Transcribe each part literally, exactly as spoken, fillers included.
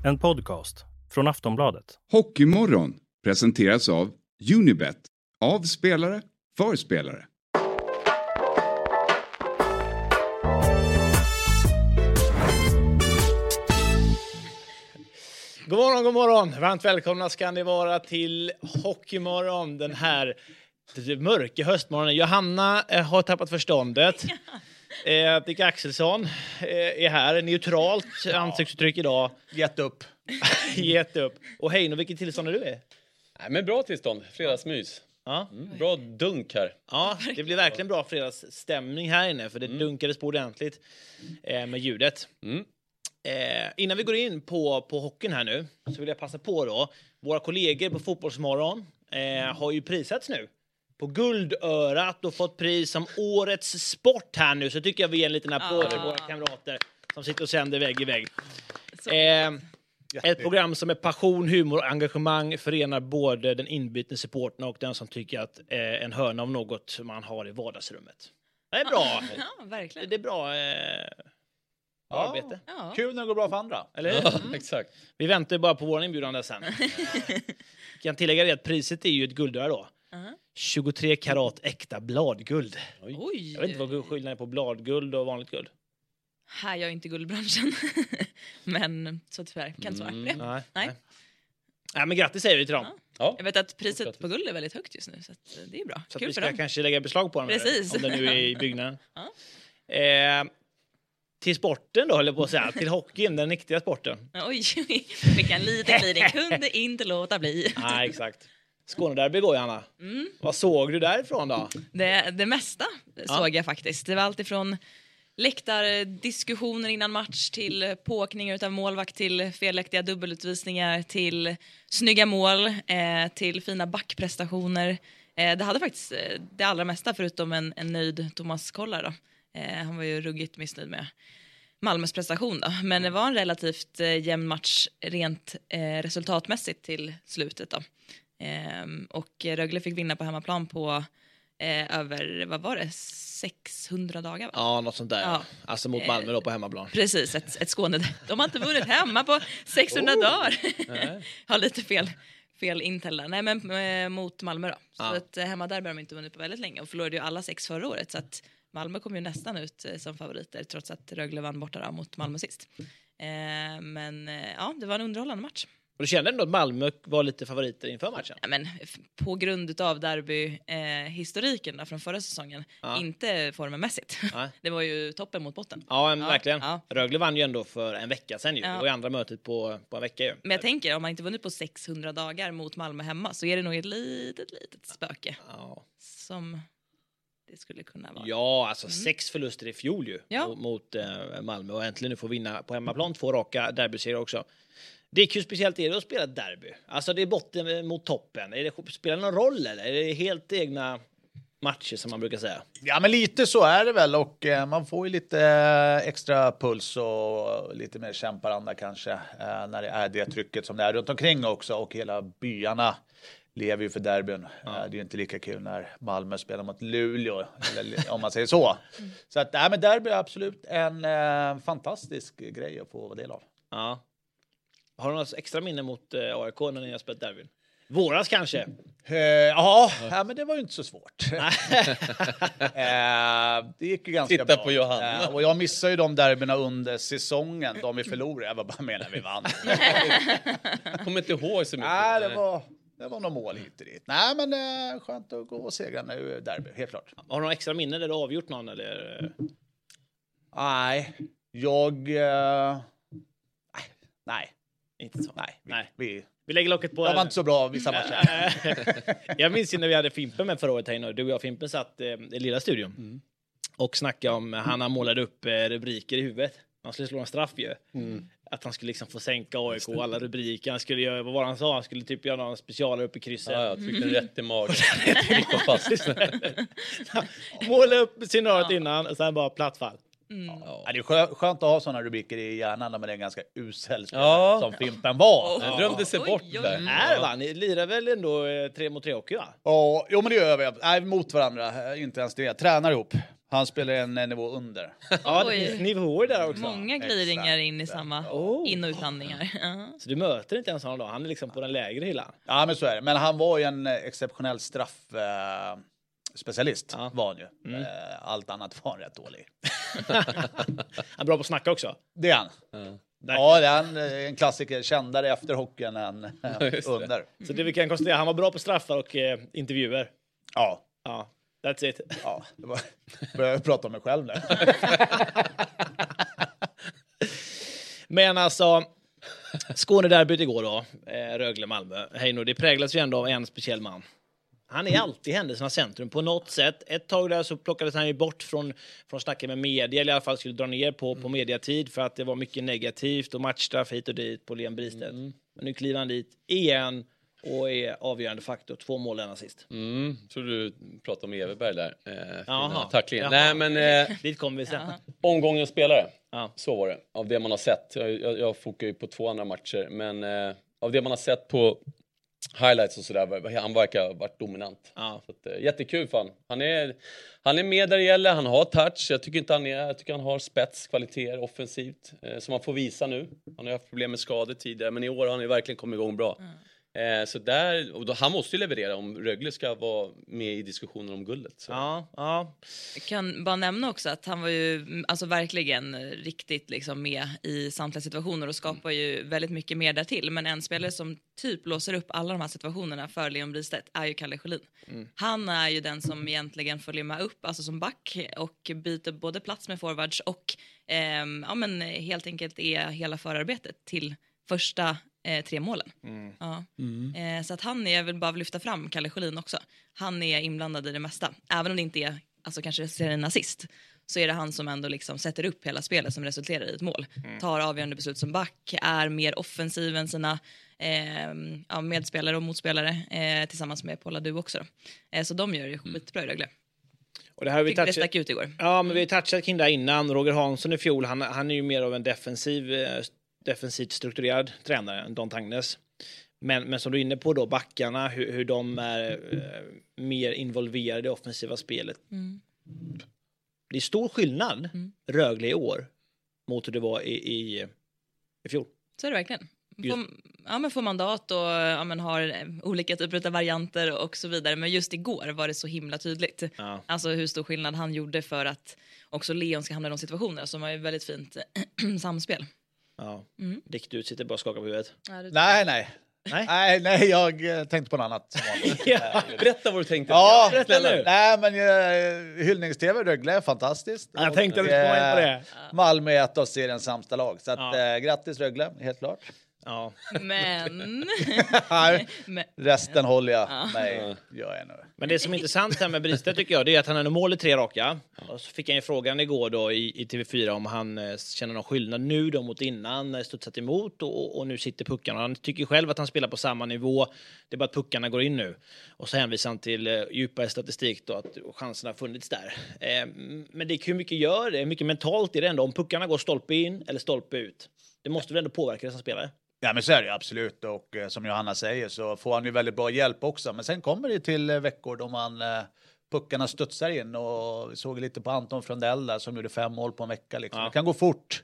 En podcast från Aftonbladet. Hockeymorgon presenteras av Unibet. Av spelare, för spelare. God morgon, god morgon. Varmt välkomna ska ni vara till Hockeymorgon den här mörka höstmorgonen. Johanna eh, har tappat förståndet. Eh, Dick Axelsson eh, är här, neutralt ansiktsuttryck idag. Gett upp. Gett upp. Och Heino, vilket tillstånd är du är? Nej, men bra tillstånd. Fredagsmys. Ja. Mm, bra dunk här. Ja, det blir verkligen bra fredagsstämning här inne. För det mm. dunkades på ordentligt eh, med ljudet. Mm. Eh, innan vi går in på, på hockeyn här nu så vill jag passa på då. Våra kollegor på Fotbollsmorgon eh, har ju prisats nu på Guldörat och fått pris som årets sport här nu. Så tycker jag vi ger en liten applåd ah. till våra kamrater som sitter och sänder vägg i vägg. Eh, ett program som med passion, humor och engagemang förenar både den inbitne supporten och den som tycker att eh, en hörna av något man har i vardagsrummet. Det är bra. Ja, verkligen. Det är bra eh, ja. arbete. Ja. Kul när det går bra för andra. Eller hur? Ja, exakt. Vi väntar bara på vår inbjudan sen. Kan tillägga det att priset är ju ett guldöra då. Uh-huh. tjugotre karat äkta bladguld. Oj. Jag vet inte vad skillnaden är på bladguld och vanligt guld. Här är jag inte guldbranschen. Men så tyvärr kan inte svara mm, det. Nej, nej. nej. Nej, men grattis säger vi till dem. Ja. Ja. Jag vet att priset på guld är väldigt högt just nu. Så att det är bra. Så kul vi för ska dem. kanske lägga beslag på dem. Precis. Om det nu är i byggnaden. Ja. Eh, till sporten då, höll jag på att säga. Till hockeyn, den riktiga sporten. Oj, vilken liten blir det. Kunde inte låta bli. Nej, exakt. Skånederby går, Anna. Mm. Vad såg du därifrån då? Det, det mesta ja. såg jag faktiskt. Det var allt ifrån läktardiskussioner innan match till påkningar utav målvakt till felaktiga dubbelutvisningar till snygga mål eh, till fina backprestationer. Eh, det hade faktiskt eh, det allra mesta förutom en, en nöjd Thomas Kollar då. Eh, han var ju ruggigt missnöjd med Malmös prestation då. Men det var en relativt eh, jämn match rent eh, resultatmässigt till slutet då. Eh, och Rögle fick vinna på hemmaplan på eh, över, vad var det, sexhundra dagar va? Ja, något sånt där. Ja. Alltså mot Malmö då på hemmaplan. Precis, ett, ett Skåne. De har inte vunnit hemma på sexhundra oh. dagar. Har lite fel, fel intel där. Nej, men eh, mot Malmö då. Så ja. att eh, hemmaderby har de inte vunnit på väldigt länge och förlorade ju alla sex förra året. Så att Malmö kom ju nästan ut eh, som favoriter trots att Rögle vann borta då, mot Malmö sist. Eh, men eh, ja, det var en underhållande match. Och du kände ändå att Malmö var lite favoriter inför matchen? Ja, men f- på grund av derby-historiken eh, från förra säsongen. Ja. Inte formenmässigt. Ja. Det var ju toppen mot botten. Ja, men ja. verkligen. Ja. Rögle vann ju ändå för en vecka sedan ju. Ja. Det var ju andra mötet på, på en vecka ju. Men jag tänker, om man inte vunnit på sexhundra dagar mot Malmö hemma så är det nog ett litet, litet spöke. Ja. Som det skulle kunna vara. Ja, alltså mm. sex förluster i fjol ju ja. mot, mot eh, Malmö. Och äntligen nu får vinna på hemmaplan två raka derbyserier också. Det är kul speciellt är det att spela derby. Alltså det är botten mot toppen. Är det, spelar det någon roll eller? Är det helt egna matcher som man brukar säga? Ja, men lite så är det väl. Och eh, man får ju lite eh, extra puls och lite mer kämparanda kanske. Eh, när det är det trycket som det är runt omkring också. Och hela byarna lever ju för derbyn. Ja. Eh, det är ju inte lika kul när Malmö spelar mot Luleå. eller, om man säger så. Mm. Så att, nej, men derby är absolut en eh, fantastisk grej att få vara del av. Ja. Har du något extra minne mot eh, A I K när ni har spelat derbyn? Våras kanske? Uh, ja, ja, men det var ju inte så svårt. uh, det gick ju ganska Titta bra. Titta på Johanna. Uh, och jag missade ju de derbyna under säsongen. De vi förlorade. Jag var bara med när vi vann. Jag kommer inte ihåg så mycket. Nej, det var, det var några mål hit och dit. Nej, men uh, skönt att gå och segra nu derby, helt klart. Har du några extra minne där du avgjort någon? Eller? Nej, jag... Uh, nej. Inte så. Nej, vi, Nej. Vi, vi lägger locket på. Jag var inte så bra vissa matcher. Jag minns ju när vi hade Fimpen med förra året här. Du och jag Fimpen satt eh, i lilla studion. Mm. Och snackade om, han målade upp eh, rubriker i huvudet. Han skulle slå en straff ju. Mm. Att han skulle liksom få sänka A I K alla rubriker. Han skulle göra, vad var det han sa? Han skulle typ göra någon specialare upp i krysset. Ja, jag tryckte mm. rätt i magen. Tryckte fast. Måla upp scenariot ja. innan och sen bara plattfall. Mm. Ja. Ja, det är skö- skönt att ha sådana rubriker i hjärnan när man är en ganska usel ja. som Fimpen var. Han drömde sig bort oj, oj. där. Mm. Är va? Ni lirar väl ändå eh, tre mot tre hockey va? Ja, jo men det gör vi. Nej, mot varandra. Inte ens det. Tränar ihop. Han spelar en nivå under. Ja, det Oj. finns nivåer där också. Många glidningar Exakt. in i samma Oh. in- och utlandningar. Ja. Så du möter inte ens honom då? Han är liksom på den lägre hyllan. Ja, men så är det. Men han var ju en eh, exceptionell straff... Eh, specialist Ja. var han ju. Eh, allt annat var han rätt dålig. Han är bra på att snacka också. Det är han. Ja, det är en, en klassiker. Kändare efter hockeyn än eh, Just det. under. Så det vi kan konstatera, han var bra på straffar och eh, intervjuer. Ja. Ja, that's it. Ja, det var, börjar jag prata om mig själv nu. Men alltså, Skånederbyt igår då, eh, Rögle-Malmö. Heino, det präglas ju ändå av en speciell man. Han är alltid händelsernas centrum på något sätt. Ett tag där så plockades han ju bort från, från snacket med media, eller i alla fall skulle dra ner på, på mediatid för att det var mycket negativt och matchstraff hit och dit på Len Bristedt. Men nu kliver han dit igen och är avgörande faktor. Två mål än sist. Mm, tror du pratade om Everberg där. Eh, Jaha. fina tacklingen. Jaha. Nej, men eh, Dit kommer vi sen. omgångens spelare. Ja. Så var det. Av det man har sett. Jag, jag, jag fokar ju på två andra matcher. Men eh, av det man har sett på highlights och sådär. Han verkar ha varit dominant. Ja. Så att, eh, jättekul för han. Han är, han är med där det gäller. Han har touch. Jag tycker inte han är. Jag tycker han har spets, kvaliteter offensivt. Eh, som han får visa nu. Han har haft problem med skador tidigare. Men i år har han ju verkligen kommit igång bra. Mm. Eh, så där, och då, han måste ju leverera om Rögle ska vara med i diskussionen om guldet. Så. Ja, ja. Jag kan bara nämna också att han var ju alltså verkligen riktigt liksom med i samtliga situationer och skapar ju väldigt mycket mer där till. Men en spelare som typ låser upp alla de här situationerna för Leon Bristedt är ju Kalle Sjölin. Mm. Han är ju den som egentligen följer med upp, alltså som back och byter både plats med forwards och eh, ja, men helt enkelt är hela förarbetet till första eh, tre målen. Mm. Ja. Mm. Eh, så att han är, jag vill bara lyfta fram Kalle Sjölin också. Han är inblandad i det mesta. Även om det inte är, alltså kanske ser en nazist, så är det han som ändå liksom sätter upp hela spelet som resulterar i ett mål. Mm. Tar avgörande beslut som back, är mer offensiv än sina eh, ja, medspelare och motspelare eh, tillsammans med Paula Du också. Eh, så de gör det skitbra i Rögle. Och det här har vi Fick det touchat. stack ut igår. Ja, men vi har touchat kring det innan. Roger Hansson i fjol, han, han är ju mer av en defensiv, eh, defensivt strukturerad tränare än Don Tangnes. Men, men som du är inne på då, backarna, hur, hur de är eh, mer involverade i det offensiva spelet. Mm. Det är stor skillnad, Mm. Rögle i år, mot hur det var i, i, i fjol. Så är det verkligen. Just- Får, ja, men får mandat och ja, men har eh, olika typer av varianter och så vidare. Men just igår var det så himla tydligt. Ja. Alltså hur stor skillnad han gjorde för att också Leon ska hamna i de situationerna som har ju väldigt fint samspel. Ja. Mm. Dick, du sitter bara och skakar på huvudet. Ja, det- Nej, nej. Nej. Nej, nej, jag eh, tänkte på något annat. Ja. Berätta vad du tänkte. Ja, Berätta nu. nej, men uh, hyllnings-tv Rögle är fantastiskt. Jag tänkte att Och, du skulle komma in på eh, det. Malmö är ett av seriens sämsta lag. Så att, Ja. eh, grattis Rögle, helt klart. Ja. Men... Nej, men resten håller jag Ja. mig, gör jag nu. Men det som är intressant här med Bristedt tycker jag, det är att han hade mål i tre raka. Och så fick han ju frågan igår då i, i T V fyra om han eh, känner någon skillnad nu då mot innan, eh, studsat emot och, och nu sitter puckarna. Han tycker själv att han spelar på samma nivå. Det är bara att puckarna går in nu. Och så hänvisar han till eh, djupare statistik då, att chanserna har funnits där. Eh, men det är hur mycket gör det? Hur mycket mentalt är det ändå? Om puckarna går stolpe in eller stolpe ut? Det måste väl ändå påverka dessa spelare? Ja, men så är det ju absolut. Och eh, som Johanna säger så får han ju väldigt bra hjälp också. Men sen kommer det till eh, veckor då man eh, puckarna studsar in. Och vi såg lite på Anton Frondell där som gjorde fem mål på en vecka. Liksom. Ja. Det kan gå fort.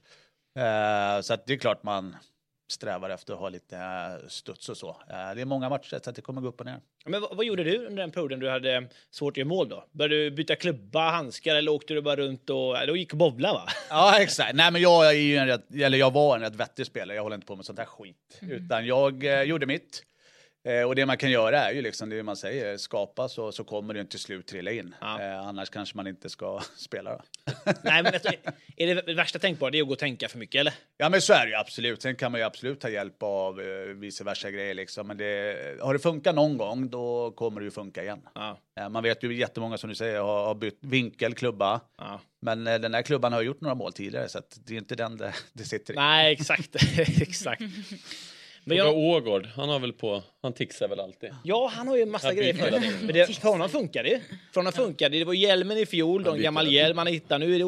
Eh, så att det är klart man strävar efter att ha lite eh, studs och så. Eh, det är många matcher så att det kommer gå upp och ner. Men vad, vad gjorde du under den perioden du hade svårt att göra mål då? Började du byta klubba, handskar eller åkte du bara runt och... Då gick och bowla va? Ja, exakt. Nej, men jag är ju en rätt, eller jag var en rätt vettig spelare. Jag håller inte på med sånt där skit. Utan jag eh, gjorde mitt. Eh, och det man kan göra är ju liksom det man säger, skapa så, så kommer det ju till slut trilla in. Ja. Eh, annars kanske man inte ska spela då. Nej, men alltså, är det värsta tänkbara? Det är att gå och tänka för mycket, eller? Ja, men så är det ju absolut. Sen kan man ju absolut ta hjälp av eh, vice versa grejer liksom. Men det, har det funkat någon gång, då kommer det ju funka igen. Ja. Eh, man vet ju jättemånga som du säger har, har bytt vinkel, klubba. Ja. Men eh, den här klubban har gjort några mål tidigare så att det är inte den det, det sitter i. Nej, exakt. exakt. Men Fråga jag, Ågård, han har väl på, han tixar väl alltid. ja, han har ju en massa Jag grejer byter för hela det. Men det. För honom funkar det. För honom funkar det. Det var hjälmen i fjol, då, en byter gammal det. hjälm han hittade. Nu är det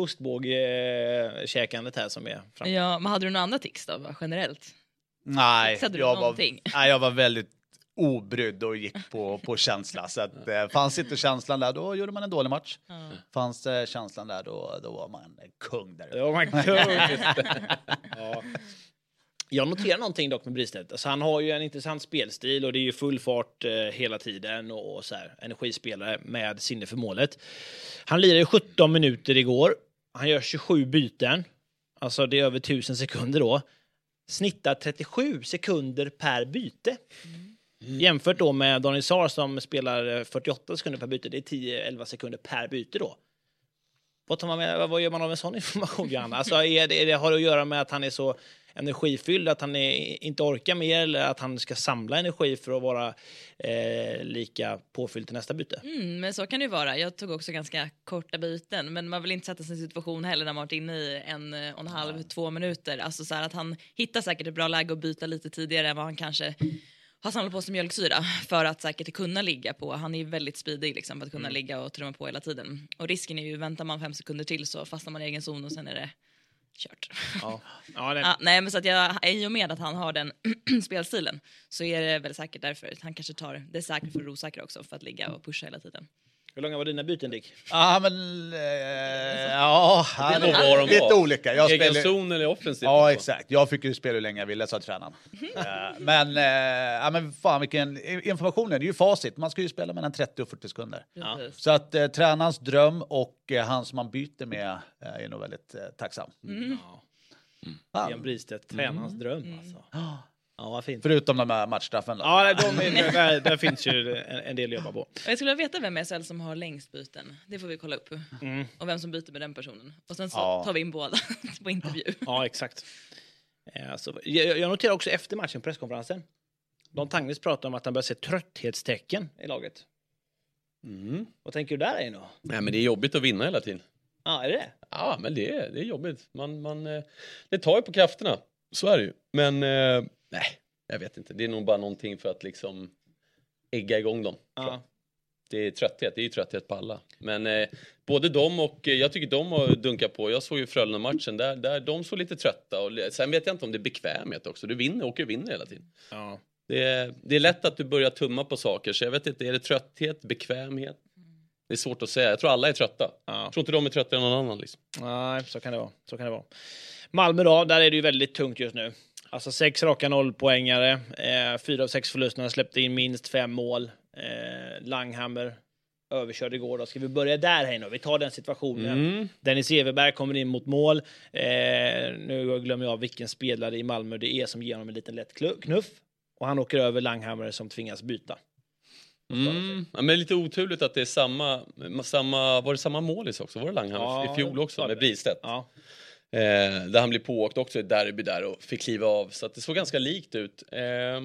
ostbågkäkandet här som är framme. ja, men hade du några andra tics då, va, generellt? Nej, Fixade du jag var, någonting? nej, jag var väldigt obrydd och gick på, på känsla. Så att, eh, fanns inte känslan där, då gjorde man en dålig match. Mm. Fanns eh, känslan där, då, då var man kung där. Då var man kung. Ja. Jag noterar någonting dock med Bristedt. Alltså, han har ju en intressant spelstil och det är ju full fart eh, hela tiden och, och så här, energispelare med sinne för målet. Han lirade sjutton minuter igår. Han gör tjugosju byten. Alltså det är över tusen sekunder då. Snittar trettiosju sekunder per byte. Mm. Jämfört då med Daniel Sar som spelar fyrtioåtta sekunder per byte. Det är tio till elva sekunder per byte då. Vad, tar man med, vad gör man av en sån information, Johanna? Alltså är det, är det, har det att göra med att han är så energifylld, att han är, inte orkar mer, eller att han ska samla energi för att vara eh, lika påfylld till nästa byte? Mm, men så kan det ju vara. Jag tog också ganska korta byten, men man vill inte sätta sig i situation heller när man varit inne i en och en halv, två minuter. Alltså så här att han hittar säkert ett bra läge att byta lite tidigare än vad han kanske har samlat på sig mjölksyra för att säkert kunna ligga på. Han är ju väldigt speedig liksom, för att kunna mm. ligga och trumma på hela tiden. Och risken är ju, väntar man fem sekunder till så fastnar man i egen zon och sen är det kört. Ja. Ja, det... ja, nej, men så att jag, i och med att han har den spelstilen så är det väl säkert därför. Han kanske tar det säkert för osäkert också för att ligga och pusha hela tiden. Hur långa var dina byten, Dick? Ja, men... Eh, ja, han, det var de lite var. Olika. Jag egen spelade... zon eller offensiv? Ja, exakt. Jag fick ju spela hur länge jag ville, sa tränaren. uh, men, uh, ja, men fan vilken information är det? Det är ju facit. Man ska ju spela mellan trettio och fyrtio sekunder. Ja. Så att uh, tränarens dröm och uh, han som man byter med uh, är nog väldigt uh, tacksam. Mm. Ja. Mm. Ja. Ian Bristedt, tränarens mm. dröm alltså. Mm. Ja, vad fint. Förutom de här matchstraffen. Ja, de är, där, där finns ju en, en del att jobba på. Jag skulle vilja veta vem S L som har längst byten. Det får vi kolla upp. Mm. Och vem som byter med den personen. Och sen så ja. tar vi in båda på intervju. Ja, exakt. Alltså, jag, jag noterar också efter matchen, presskonferensen. Don Tangnes pratar om att han börjar se trötthetstecken i laget. Mm. Vad tänker du där, Eino? Nej, men det är jobbigt att vinna hela tiden. Ja, är det? Ja, men det är, det är jobbigt. Man, man, det tar ju på krafterna. Så är det ju. Men... Nej, jag vet inte. Det är nog bara någonting för att liksom ägga igång dem. Ja. Det är trötthet, det är ju trötthet på alla. Men eh, både de och, eh, jag tycker de har dunkat på. Jag såg ju Frölunda-matchen, där, där de såg lite trötta. Och, sen vet jag inte om det är bekvämhet också. Du vinner, åker och vinner hela tiden. Ja. Det, är, det är lätt att du börjar tumma på saker. Så jag vet inte, är det trötthet, bekvämhet? Det är svårt att säga. Jag tror alla är trötta. Ja. Jag tror inte de är trötta än någon annan. Liksom. Nej, så kan det vara. Så kan det vara. Malmö då, där är det ju väldigt tungt just nu. Alltså sex raka nollpoängare, eh, fyra av sex förlusterna, släppte in minst fem mål. Eh, Langhammer överkörd igår. Då ska vi börja där här nu. Vi tar den situationen. Mm. Dennis Everberg kommer in mot mål. Eh, nu glömmer jag vilken spelare i Malmö det är som ger honom en liten lätt knuff. Och han åker över Langhammer som tvingas byta. Mm. Ja, men lite oturligt att det är samma, samma var det samma målis också? Var det Langhammer ja, i fjol också med Bristedt? Ja. Eh, där han blev pååkt också i derby där och fick kliva av. Så att det såg ganska likt ut. Eh,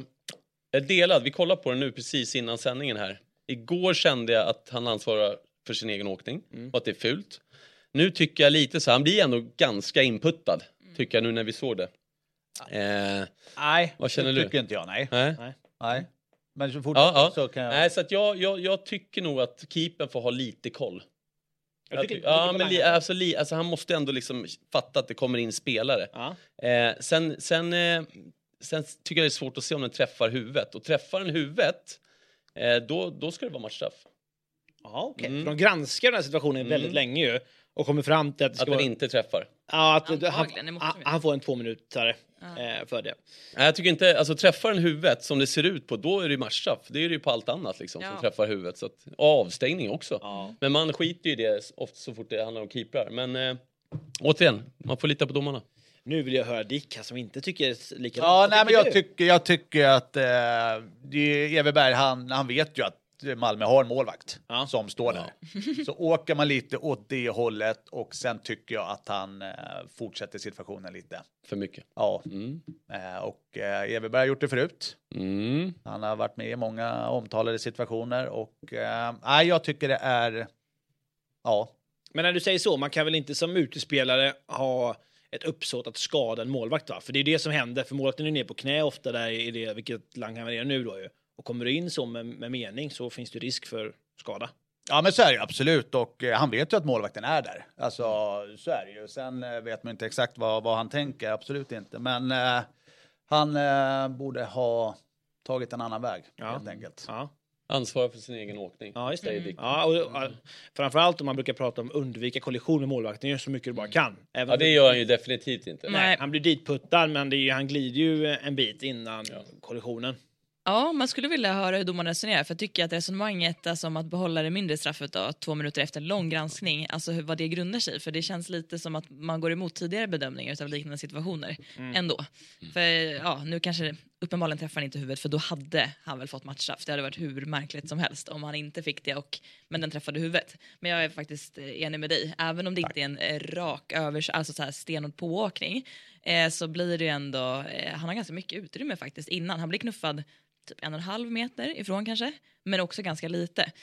jag delad, vi kollar på det nu precis innan sändningen här. Igår kände jag att han ansvarar för sin egen åkning mm. och att det är fult. Nu tycker jag lite så, han blir ändå ganska inputtad. Mm. Tycker jag nu när vi såg det. Eh, nej, vad känner det du? tycker inte jag, nej. Nej. nej. nej. Men så fort ja, ja. så kan jag... Nej, så att jag, jag, jag tycker nog att keepern får ha lite koll. Jag tycker, jag ja, men li, alltså, li, alltså, han måste ändå liksom fatta att det kommer in spelare. Ja. Eh, sen, sen, eh, sen tycker jag det är svårt att se om den träffar huvudet. Och träffar den huvudet, eh, då, då ska det vara matchstraff. Ja, okej. Okay. Mm. För de granskar den här situationen väldigt mm. länge ju. Och kommer fram till att det ska att den vara... inte träffar. Ja, att han, han, han får en två minuter ja. eh, för det. Nej, jag tycker inte, alltså träffar den huvudet som det ser ut på, då är det ju matchstraff. Det är det ju på allt annat liksom, ja. som träffar huvudet. Så att, avstängning också. Ja. Men man skiter ju i det ofta så fort det handlar om keeprar. Men eh, återigen, man får lita på domarna. Nu vill jag höra Dick som inte tycker likadant. Ja, nej, men jag tycker, jag tycker att eh, Everberg, han, han vet ju att Malmö har en målvakt ja. som står där. Ja. Så åker man lite åt det hållet och sen tycker jag att han eh, fortsätter situationen lite. För mycket. Ja. Mm. Eh, och eh, Everberg har gjort det förut. Mm. Han har varit med i många omtalade situationer och eh, jag tycker det är ja. Men när du säger så, man kan väl inte som utespelare ha ett uppsåt att skada en målvakt, va? För det är det som händer, för målvakten är ner på knä ofta där i det, vilket Langhammer är nu då ju. Och kommer du in så med, med mening så finns det risk för skada. Ja, men så är det absolut. Och eh, han vet ju att målvakten är där. Alltså, så är det ju. Sen eh, vet man inte exakt vad, vad han tänker. Absolut inte. Men eh, han eh, borde ha tagit en annan väg Ja. helt enkelt. Ja. Ansvar för sin egen åkning. Ja, just det. säger Dick. Ja, och, och, framförallt om man brukar prata om undvika kollision med målvakten, gör så mycket du bara kan. Även Ja, det gör han ju definitivt inte. Nej, Nej. han blir ditputtad, men det är ju, han glider ju en bit innan Ja. kollisionen. Ja, man skulle vilja höra hur domaren resonerar, för jag tycker att resonemanget alltså, om att behålla det mindre straffet då, två minuter efter en lång granskning, alltså hur, vad det grundar sig, för det känns lite som att man går emot tidigare bedömningar av liknande situationer Mm. ändå. För ja, nu kanske uppenbarligen träffar han inte huvudet, för då hade han väl fått matchstraff. Det hade varit hur märkligt som helst om han inte fick det, och, men den träffade huvudet. Men jag är faktiskt eh, enig med dig, även om det inte är en eh, rak övers, alltså så här stenhård pååkning, eh, så blir det ju ändå, eh, han har ganska mycket utrymme faktiskt innan, han blir knuffad typ en och en halv meter ifrån kanske, men också ganska lite.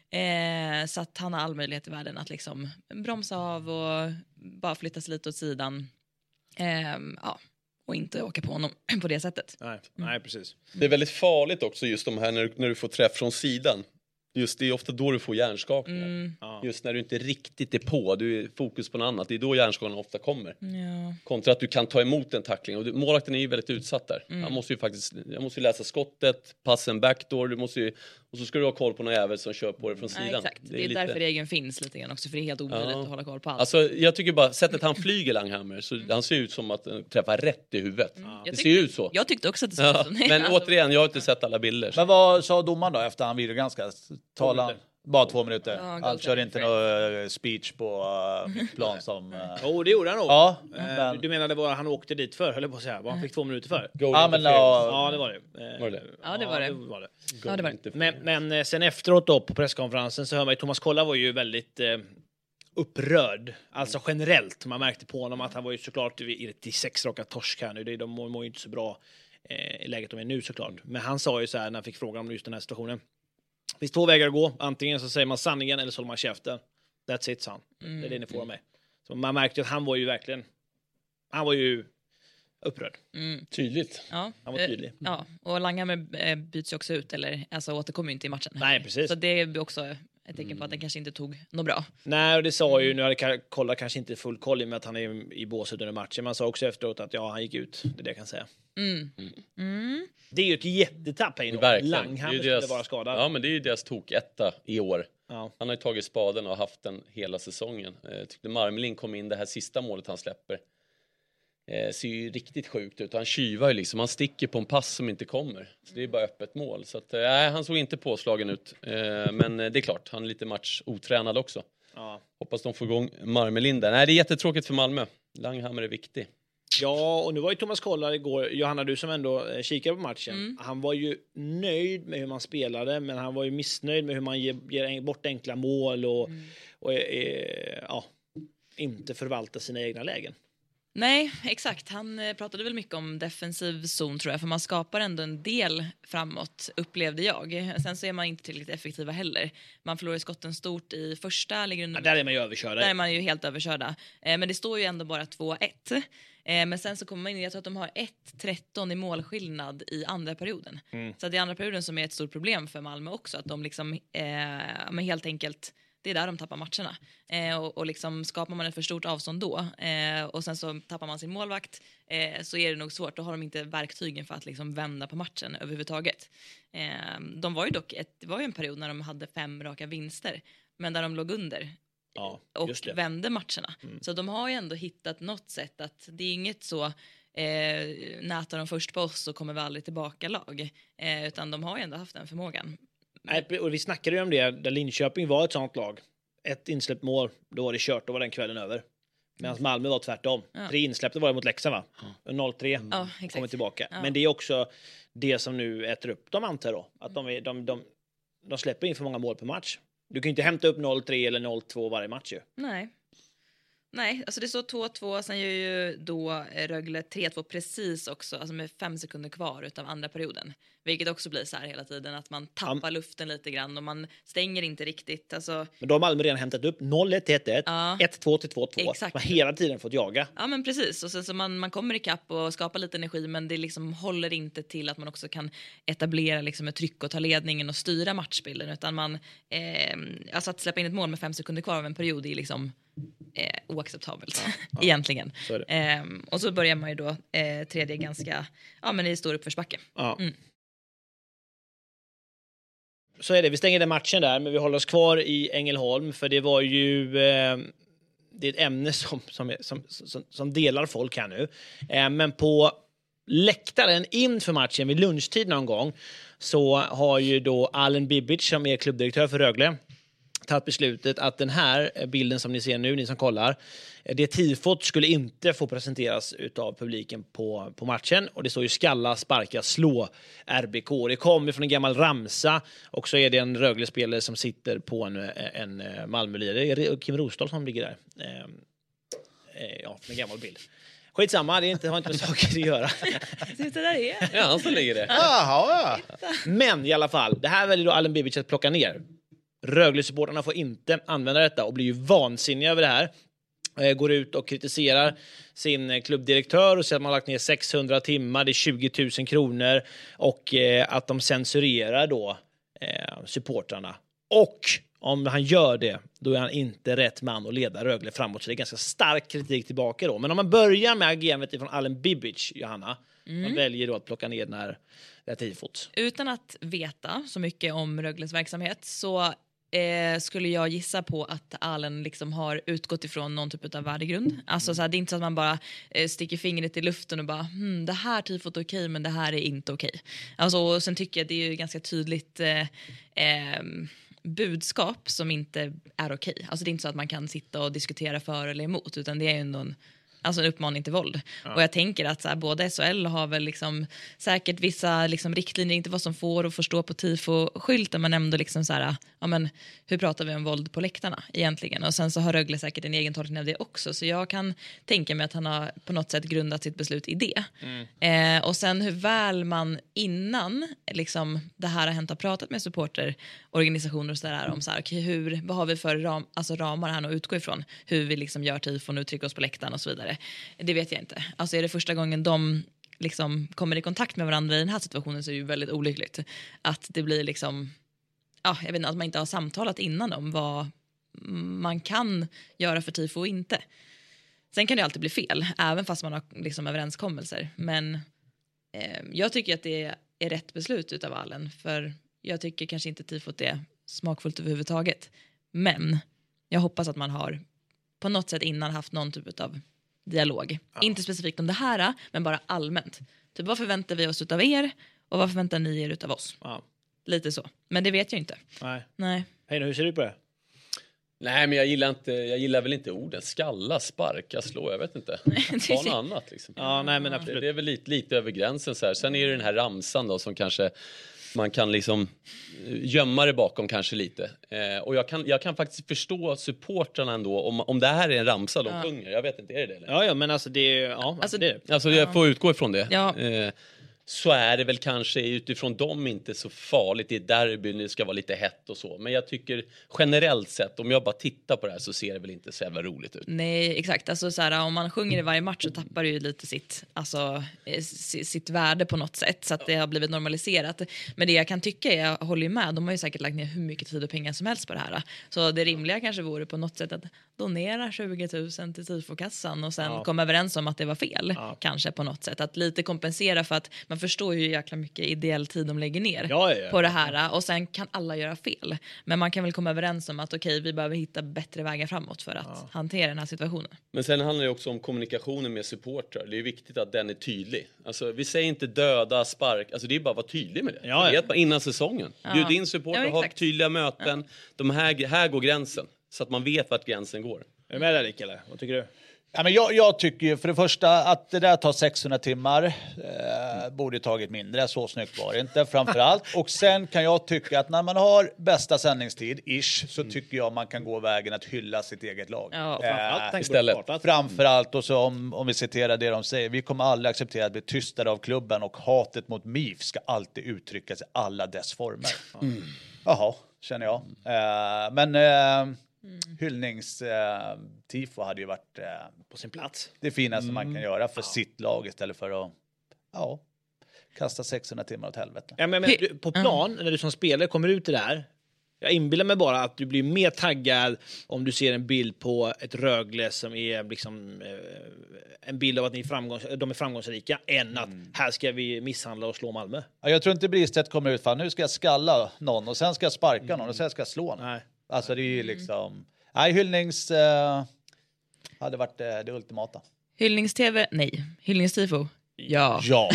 Eh, så att han har all möjlighet i världen att liksom bromsa av och bara flytta sig lite åt sidan. Eh, ja, och inte åka på honom på det sättet. Nej, nej precis. Det är väldigt farligt också just de här när, när du får träff från sidan. Just det är ofta då du får hjärnskakningar. Mm, Ja. Just när du inte riktigt är på, du är fokus på något annat. Det är då hjärnskakningarna ofta kommer. ja. Kontra att du kan ta emot en tackling. Och du, målvakten är ju väldigt utsatt där. Mm. Han måste ju faktiskt, jag måste ju läsa skottet, passen backdoor, du måste ju, och så ska du ha koll på någon jävel som kör på dig från sidan. Nej, exakt. Det är, lite- därför regeln finns lite grann också, för det är helt omöjligt Ja. att hålla koll på allt. Alltså jag tycker bara, sättet han flyger Langhammer, så han ser ut som att han träffar rätt i huvudet. Jag Det tyckte- ser ju ut så. Jag tyckte också att det såg Ja. så. Men Alltså, återigen, jag har inte sett alla bilder. Men vad sa domaren då efter han videogranskade? Talade han? minuter. Bara två minuter? Ja, Han golden körde inte frame. någon speech på uh, plan som... Uh... Jo, det gjorde han nog. Ja, Eh, men- Du menade vad han åkte dit för, höll jag på att säga. Vad han fick två minuter för. Golden Ja, men, interference. Ja, det var det. Eh, Var det? Ja, det var det. det, var det. Ja, det var det. Golden Men, men eh, sen efteråt då på presskonferensen så hör man ju Thomas Kolla var ju väldigt eh, upprörd. Alltså generellt. Man märkte på honom att han var ju såklart i i sex raka torsk här nu. Det, de mår mår ju inte så bra eh, i läget de är nu såklart. Men han sa ju så här när han fick frågan om just den här situationen. Det finns två vägar att gå. Antingen så säger man sanningen eller så håller man käften. That's it, son. Mm. Det är det ni får av mig. Så man märkte att han var ju verkligen... Han var ju upprörd. Mm. Tydligt. Ja. Han var eh, tydlig. Ja, och Langhammer eh, byts ju också ut, eller alltså återkommer ju inte i matchen. Nej, precis. Så det är också ett tecken på att den kanske inte tog något bra. Nej, och det sa ju, nu hade Ka- Kolla kanske inte full koll i och med att han är i båset under matchen. Man sa också efteråt att ja, han gick ut. Det är det jag kan säga. Mm. Mm. Det är ju ett jättetapp här Verkligen. Langhammer Det är ju skulle deras- vara skadad. Ja, men det är ju deras toketta i år. Ja. Han har ju tagit spaden och haft den hela säsongen. Jag tyckte Marmelin kom in, det här sista målet han släpper. Eh, ser ju riktigt sjukt ut. Han tjuvar ju liksom, han sticker på en pass som inte kommer. Så det är bara öppet mål. Så att, eh, han såg inte påslagen ut. Eh, men det är klart, han är lite match otränad också. Ja. Hoppas de får igång Marmelin där. Nej, det är jättetråkigt för Malmö. Langhammer är viktig. ja, och nu var ju Thomas Kolla igår, Johanna du som ändå eh, kikade på matchen, Mm. han var ju nöjd med hur man spelade, men han var ju missnöjd med hur man ger, ger bort enkla mål och, Mm. och eh, ja, inte förvaltar sina egna lägen. Nej, exakt. Han eh, pratade väl mycket om defensiv zon, tror jag, för man skapar ändå en del framåt, upplevde jag. Sen så är man inte tillräckligt effektiva heller. Man förlorar skotten stort i första, ligger under... Ja, där är man ju överkörda. Där är man ju helt överkörda. Eh, men det står ju ändå bara två ett. Eh, men sen så kommer man in, jag tror att de har ett tretton i målskillnad i andra perioden. Mm. Så det är andra perioden som är ett stort problem för Malmö också. Att de liksom, eh, men helt enkelt, det är där de tappar matcherna. Eh, och, och liksom skapar man ett för stort avstånd då, eh, och sen så tappar man sin målvakt, eh, så är det nog svårt. Då har de inte verktygen för att liksom vända på matchen överhuvudtaget. Eh, de var ju dock, ett, det var ju en period när de hade fem raka vinster, men där de låg under. Ja, Och just det. vände matcherna. Mm. Så de har ju ändå hittat något sätt att det är inget så eh, nätar de först på oss så kommer vi aldrig tillbaka lag. Eh, utan de har ju ändå haft den förmågan. Nej, och vi snackade ju om det, där Linköping var ett sånt lag. Ett insläppt mål, då var det kört, då var den kvällen över. Medan Malmö var tvärtom. Ja. Tre insläppta var det mot Leksand, va? noll tre Ja, kommer exakt. tillbaka. Ja. Men det är också det som nu äter upp dem, antar då. Att de, är, de, de, de släpper in för många mål per match. Du kan ju inte hämta upp noll tre eller noll två varje match ju. Nej. Nej, alltså det står två två, sen gör ju då Rögle tre två precis också, alltså med fem sekunder kvar utav andra perioden. Vilket också blir så här hela tiden, att man tappar luften lite grann och man stänger inte riktigt. Alltså, Men då har Malmö redan hämtat upp noll ett till ett ett, Ja. ett två till två två. Exakt. Man har hela tiden fått jaga. ja men precis, och sen så man, man kommer ikapp och skapar lite energi, men det liksom håller inte till att man också kan etablera liksom ett tryck och ta ledningen och styra matchbilden, utan man, eh, alltså att släppa in ett mål med fem sekunder kvar av en period är liksom eh, oacceptabelt egentligen. Så är det. Eh, och så börjar man ju då eh, tredje ganska, ja men i stor uppförsbacke. Ja. Mm. så är det. Vi stänger den matchen där, men vi håller oss kvar i Ängelholm, för det var ju eh, det är ett ämne som, som, som, som, som delar folk här nu. Eh, men på läktaren inför matchen vid lunchtid någon gång så har ju då Alen Bibic, som är klubbdirektör för Rögle, tagit beslutet att den här bilden som ni ser nu, ni som kollar, det tifot skulle inte få presenteras utav publiken på, på matchen. Och det står ju skalla, sparka, slå R B K. Det kommer från en gammal ramsa. Och så är det en Rögle-spelare som sitter på en, en Malmö-lirare. Det är Kim Rosdahl som ligger där. Eh, ja, en gammal bild. Skitsamma, det är inte, har inte med saker att göra. Det där är. Ja, han som ligger det. Jaha, ja. Men i alla fall, det här väljer då Alen Bibic att plocka ner. Rögle-supporterna får inte använda detta och blir ju vansinniga över det här. Går ut och kritiserar sin klubbdirektör och säger att man har lagt ner sexhundra timmar, det är tjugo tusen kronor, och eh, att de censurerar då eh, supportrarna. Och om han gör det, då är han inte rätt man att leda Rögle framåt. Så det är ganska stark kritik tillbaka då. Men om man börjar med agerandet från Alen Bibic, Johanna, mm. man väljer då att plocka ner den här, det här tifot. Utan att veta så mycket om Rögles verksamhet så Eh, skulle jag gissa på att Alen liksom har utgått ifrån någon typ av värdegrund. Alltså så här, det är inte så att man bara eh, sticker fingret i luften och bara hm, det här tifot är okej, men det här är inte okej. Alltså, och sen tycker jag det är ju ganska tydligt eh, eh, budskap som inte är okej. Alltså det är inte så att man kan sitta och diskutera för eller emot, utan det är ju ändå en Alltså en uppmaning till våld. Ja. Och jag tänker att så här, både S H L har väl liksom säkert vissa liksom riktlinjer, inte vad som får och förstå på tifo-skylten, men ändå liksom så här, ja men hur pratar vi om våld på läktarna egentligen? Och sen så har Rögle säkert en egen tolkning av det också, så jag kan tänka mig att han har på något sätt grundat sitt beslut i det. Mm. Eh, och sen hur väl man innan liksom det här har hänt har pratat med supporterorganisationer och sådär om så här, okay, hur, vad har vi för ram, alltså ramar här att utgå ifrån? Hur vi liksom gör tifon, uttrycker oss på läktaren och så vidare. Det vet jag inte. Alltså är det första gången de liksom kommer i kontakt med varandra i den här situationen, så är det ju väldigt olyckligt. Att det blir liksom, ja, jag vet inte, att man inte har samtalat innan om vad man kan göra för tifo och inte. Sen kan det alltid bli fel, även fast man har liksom överenskommelser. Men eh, jag tycker att det är rätt beslut utav Alen, för jag tycker kanske inte tifot är smakfullt överhuvudtaget. Men jag hoppas att man har på något sätt innan haft någon typ av dialog. Ja. Inte specifikt om det här, men bara allmänt. Typ, vad förväntar vi oss utav er och vad förväntar ni er utav oss? Ja. Lite så. Men det vet jag inte. Nej. Nej. Hej, hur ser du på det? Nej, men jag gillar inte, jag gillar väl inte orden skalla, sparka, slå, jag vet inte. Ta något annat liksom. Ja, nej, men absolut. Det är väl lite, lite över gränsen så här. Sen är det den här ramsan då som kanske man kan liksom gömma det bakom kanske lite. Eh, och jag kan, jag kan faktiskt förstå supportrarna ändå. Om, om det här är en ramsa de ja. sjunger. Jag vet inte, är det det? Eller? Ja, ja, men alltså det är... Ja, alltså, det är det. Alltså jag får utgå ifrån det. Ja. Eh, så är det väl kanske utifrån dem inte så farligt. I derbyn det ska vara lite hett och så. Men jag tycker generellt sett, om jag bara tittar på det här så ser det väl inte så jävla roligt ut. Nej, exakt. Alltså så här, om man sjunger i varje match så tappar det ju lite sitt, alltså, sitt värde på något sätt. Så att det har blivit normaliserat. Men det jag kan tycka är, jag håller ju med, de har ju säkert lagt ner hur mycket tid och pengar som helst på det här. Så det rimliga kanske vore på något sätt att donera tjugo tusen till tifokassan och sen ja. komma överens om att det var fel. Ja. Kanske på något sätt. Att lite kompensera, för att man förstår ju hur jäkla mycket ideell tid de lägger ner ja, ja, ja. på det här. Och sen kan alla göra fel. Men man kan väl komma överens om att okej, okay, vi behöver hitta bättre vägar framåt för att ja. hantera den här situationen. Men sen handlar det också om kommunikationen med supportrar. Det är viktigt att den är tydlig. Alltså, vi säger inte döda, spark. Alltså, det är bara att vara tydlig med det. Ja, ja. Det är innan säsongen. Ja. Bjud in supportrar, ja, ha tydliga möten. Ja. De här, här går gränsen. Så att man vet vart gränsen går. Är du med där, Rick, eller? Vad tycker du? Ja, men jag, jag tycker ju för det första att det där tar sexhundra timmar. Eh, borde tagit mindre, så snyggt var det inte framförallt. Och sen kan jag tycka att när man har bästa sändningstid, ish, så tycker jag man kan gå vägen att hylla sitt eget lag. Ja, framförallt, eh, istället. Framförallt, och så om, om vi citerar det de säger, vi kommer aldrig acceptera att bli tystade av klubben och hatet mot M I F ska alltid uttryckas i alla dess former. Mm. Jaha, känner jag. Eh, men... Eh, Mm. Hyllningstifo eh, hade ju varit eh, på sin plats. Det finaste mm. man kan göra för ja. sitt lag istället för att ja, kasta sexhundra timmar åt helvete. Ja, men, men du, på plan, mm. när du som spelare kommer ut i det här, Jag inbillar mig bara att du blir mer taggad om du ser en bild på ett Rögle som är liksom eh, en bild av att ni är framgångs de är framgångsrika än att mm. här ska vi misshandla och slå Malmö. Ja, jag tror inte Bristedt kommer ut för nu ska jag skalla någon och sen ska jag sparka mm. någon och sen ska jag slå någon. Nej. Alltså det är ju liksom... Nej, hyllnings... Eh, hade varit eh, det ultimata. Hyllnings-tv? Nej. Hyllningstifo? Ja. Ja.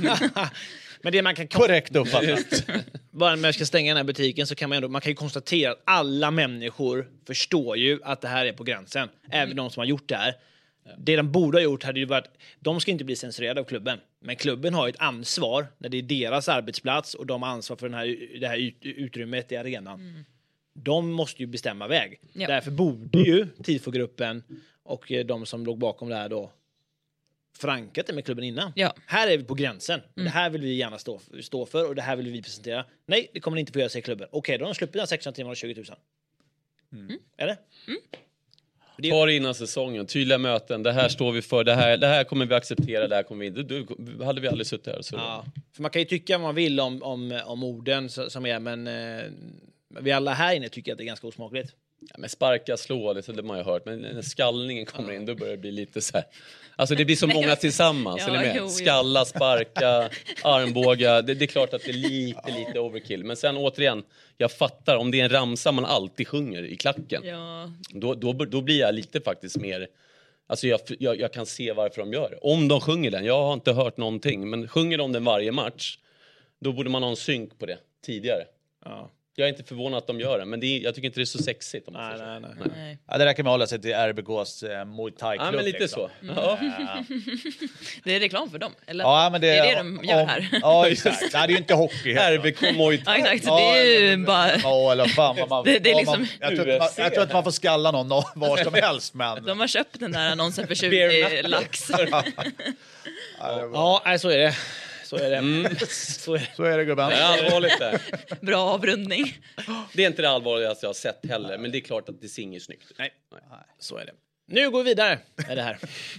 Men det man kan... Korrekt uppfattat. Bara när jag ska stänga den här butiken så kan man ändå... Man kan ju konstatera att alla människor förstår ju att det här är på gränsen. Mm. Även de som har gjort det här. Det de borde ha gjort hade ju varit... De ska inte bli censurerade av klubben. Men klubben har ju ett ansvar när det är deras arbetsplats och de har ansvar för den här, det här ut, utrymmet i arenan. Mm. De måste ju bestämma väg. Ja. Därför borde ju Tifo-gruppen och de som låg bakom det här då förankrat det med klubben innan. Ja. Här är vi på gränsen. Mm. Det här vill vi gärna stå, stå för och det här vill vi presentera. Nej, det kommer ni inte få göra sig i klubben. Okej, okay, då har de släppt den sexton timmar och tjugo tusen. Mm. Är det? Mm. Det tar innan säsongen, tydliga möten. Det här står vi för, det här, det här kommer vi acceptera, det här kommer vi inte. Du, du, hade vi aldrig suttit här. Så ja. För man kan ju tycka vad man vill om, om, om orden som är, men eh, vi alla här inne tycker att det är ganska osmakligt. Ja, men sparka, slå, det, det man ju hört. Men när skallningen kommer in, då börjar det bli lite så här. Alltså det blir så många tillsammans, ja, eller med? Jo, skalla, sparka, armbåga. Det, det är klart att det är lite, lite overkill. Men sen återigen, jag fattar, om det är en ramsa man alltid sjunger i klacken. Ja. Då, då, då blir jag lite faktiskt mer... Alltså jag, jag, jag kan se varför de gör det. Om de sjunger den, jag har inte hört någonting. Men sjunger de den varje match, då borde man ha en synk på det tidigare. Ja. Jag är inte förvånad att de gör det, men det är, jag tycker inte det är så sexigt. Om nej, nej, nej, nej. Ja, det räcker med att hålla sig till R B K:s eh, Muay Thai-klubb. Ja, men lite liksom. så. Mm. Ja. Det är reklam för dem, eller? Ja, men det, det är det de gör om, här. Ja, exakt. Nej, det är ju inte hockey. R B K Muay Thai. Ja, exakt. Det är ju bara... Ja, eller fan. Man, det, det är liksom... man, jag, tror man, jag tror inte man får skalla någon var som helst, men... De har köpt den där annonsen för tjugo lax. Ja, så är det. Så är det. Mm. Så är det, så är det gubben. Det är allvarligt det. Bra avrundning. Det är inte det allvarligaste jag har sett heller, men det är klart att det ser inget snyggt. Nej. Nej, så är det. Nu går vi vidare med det här.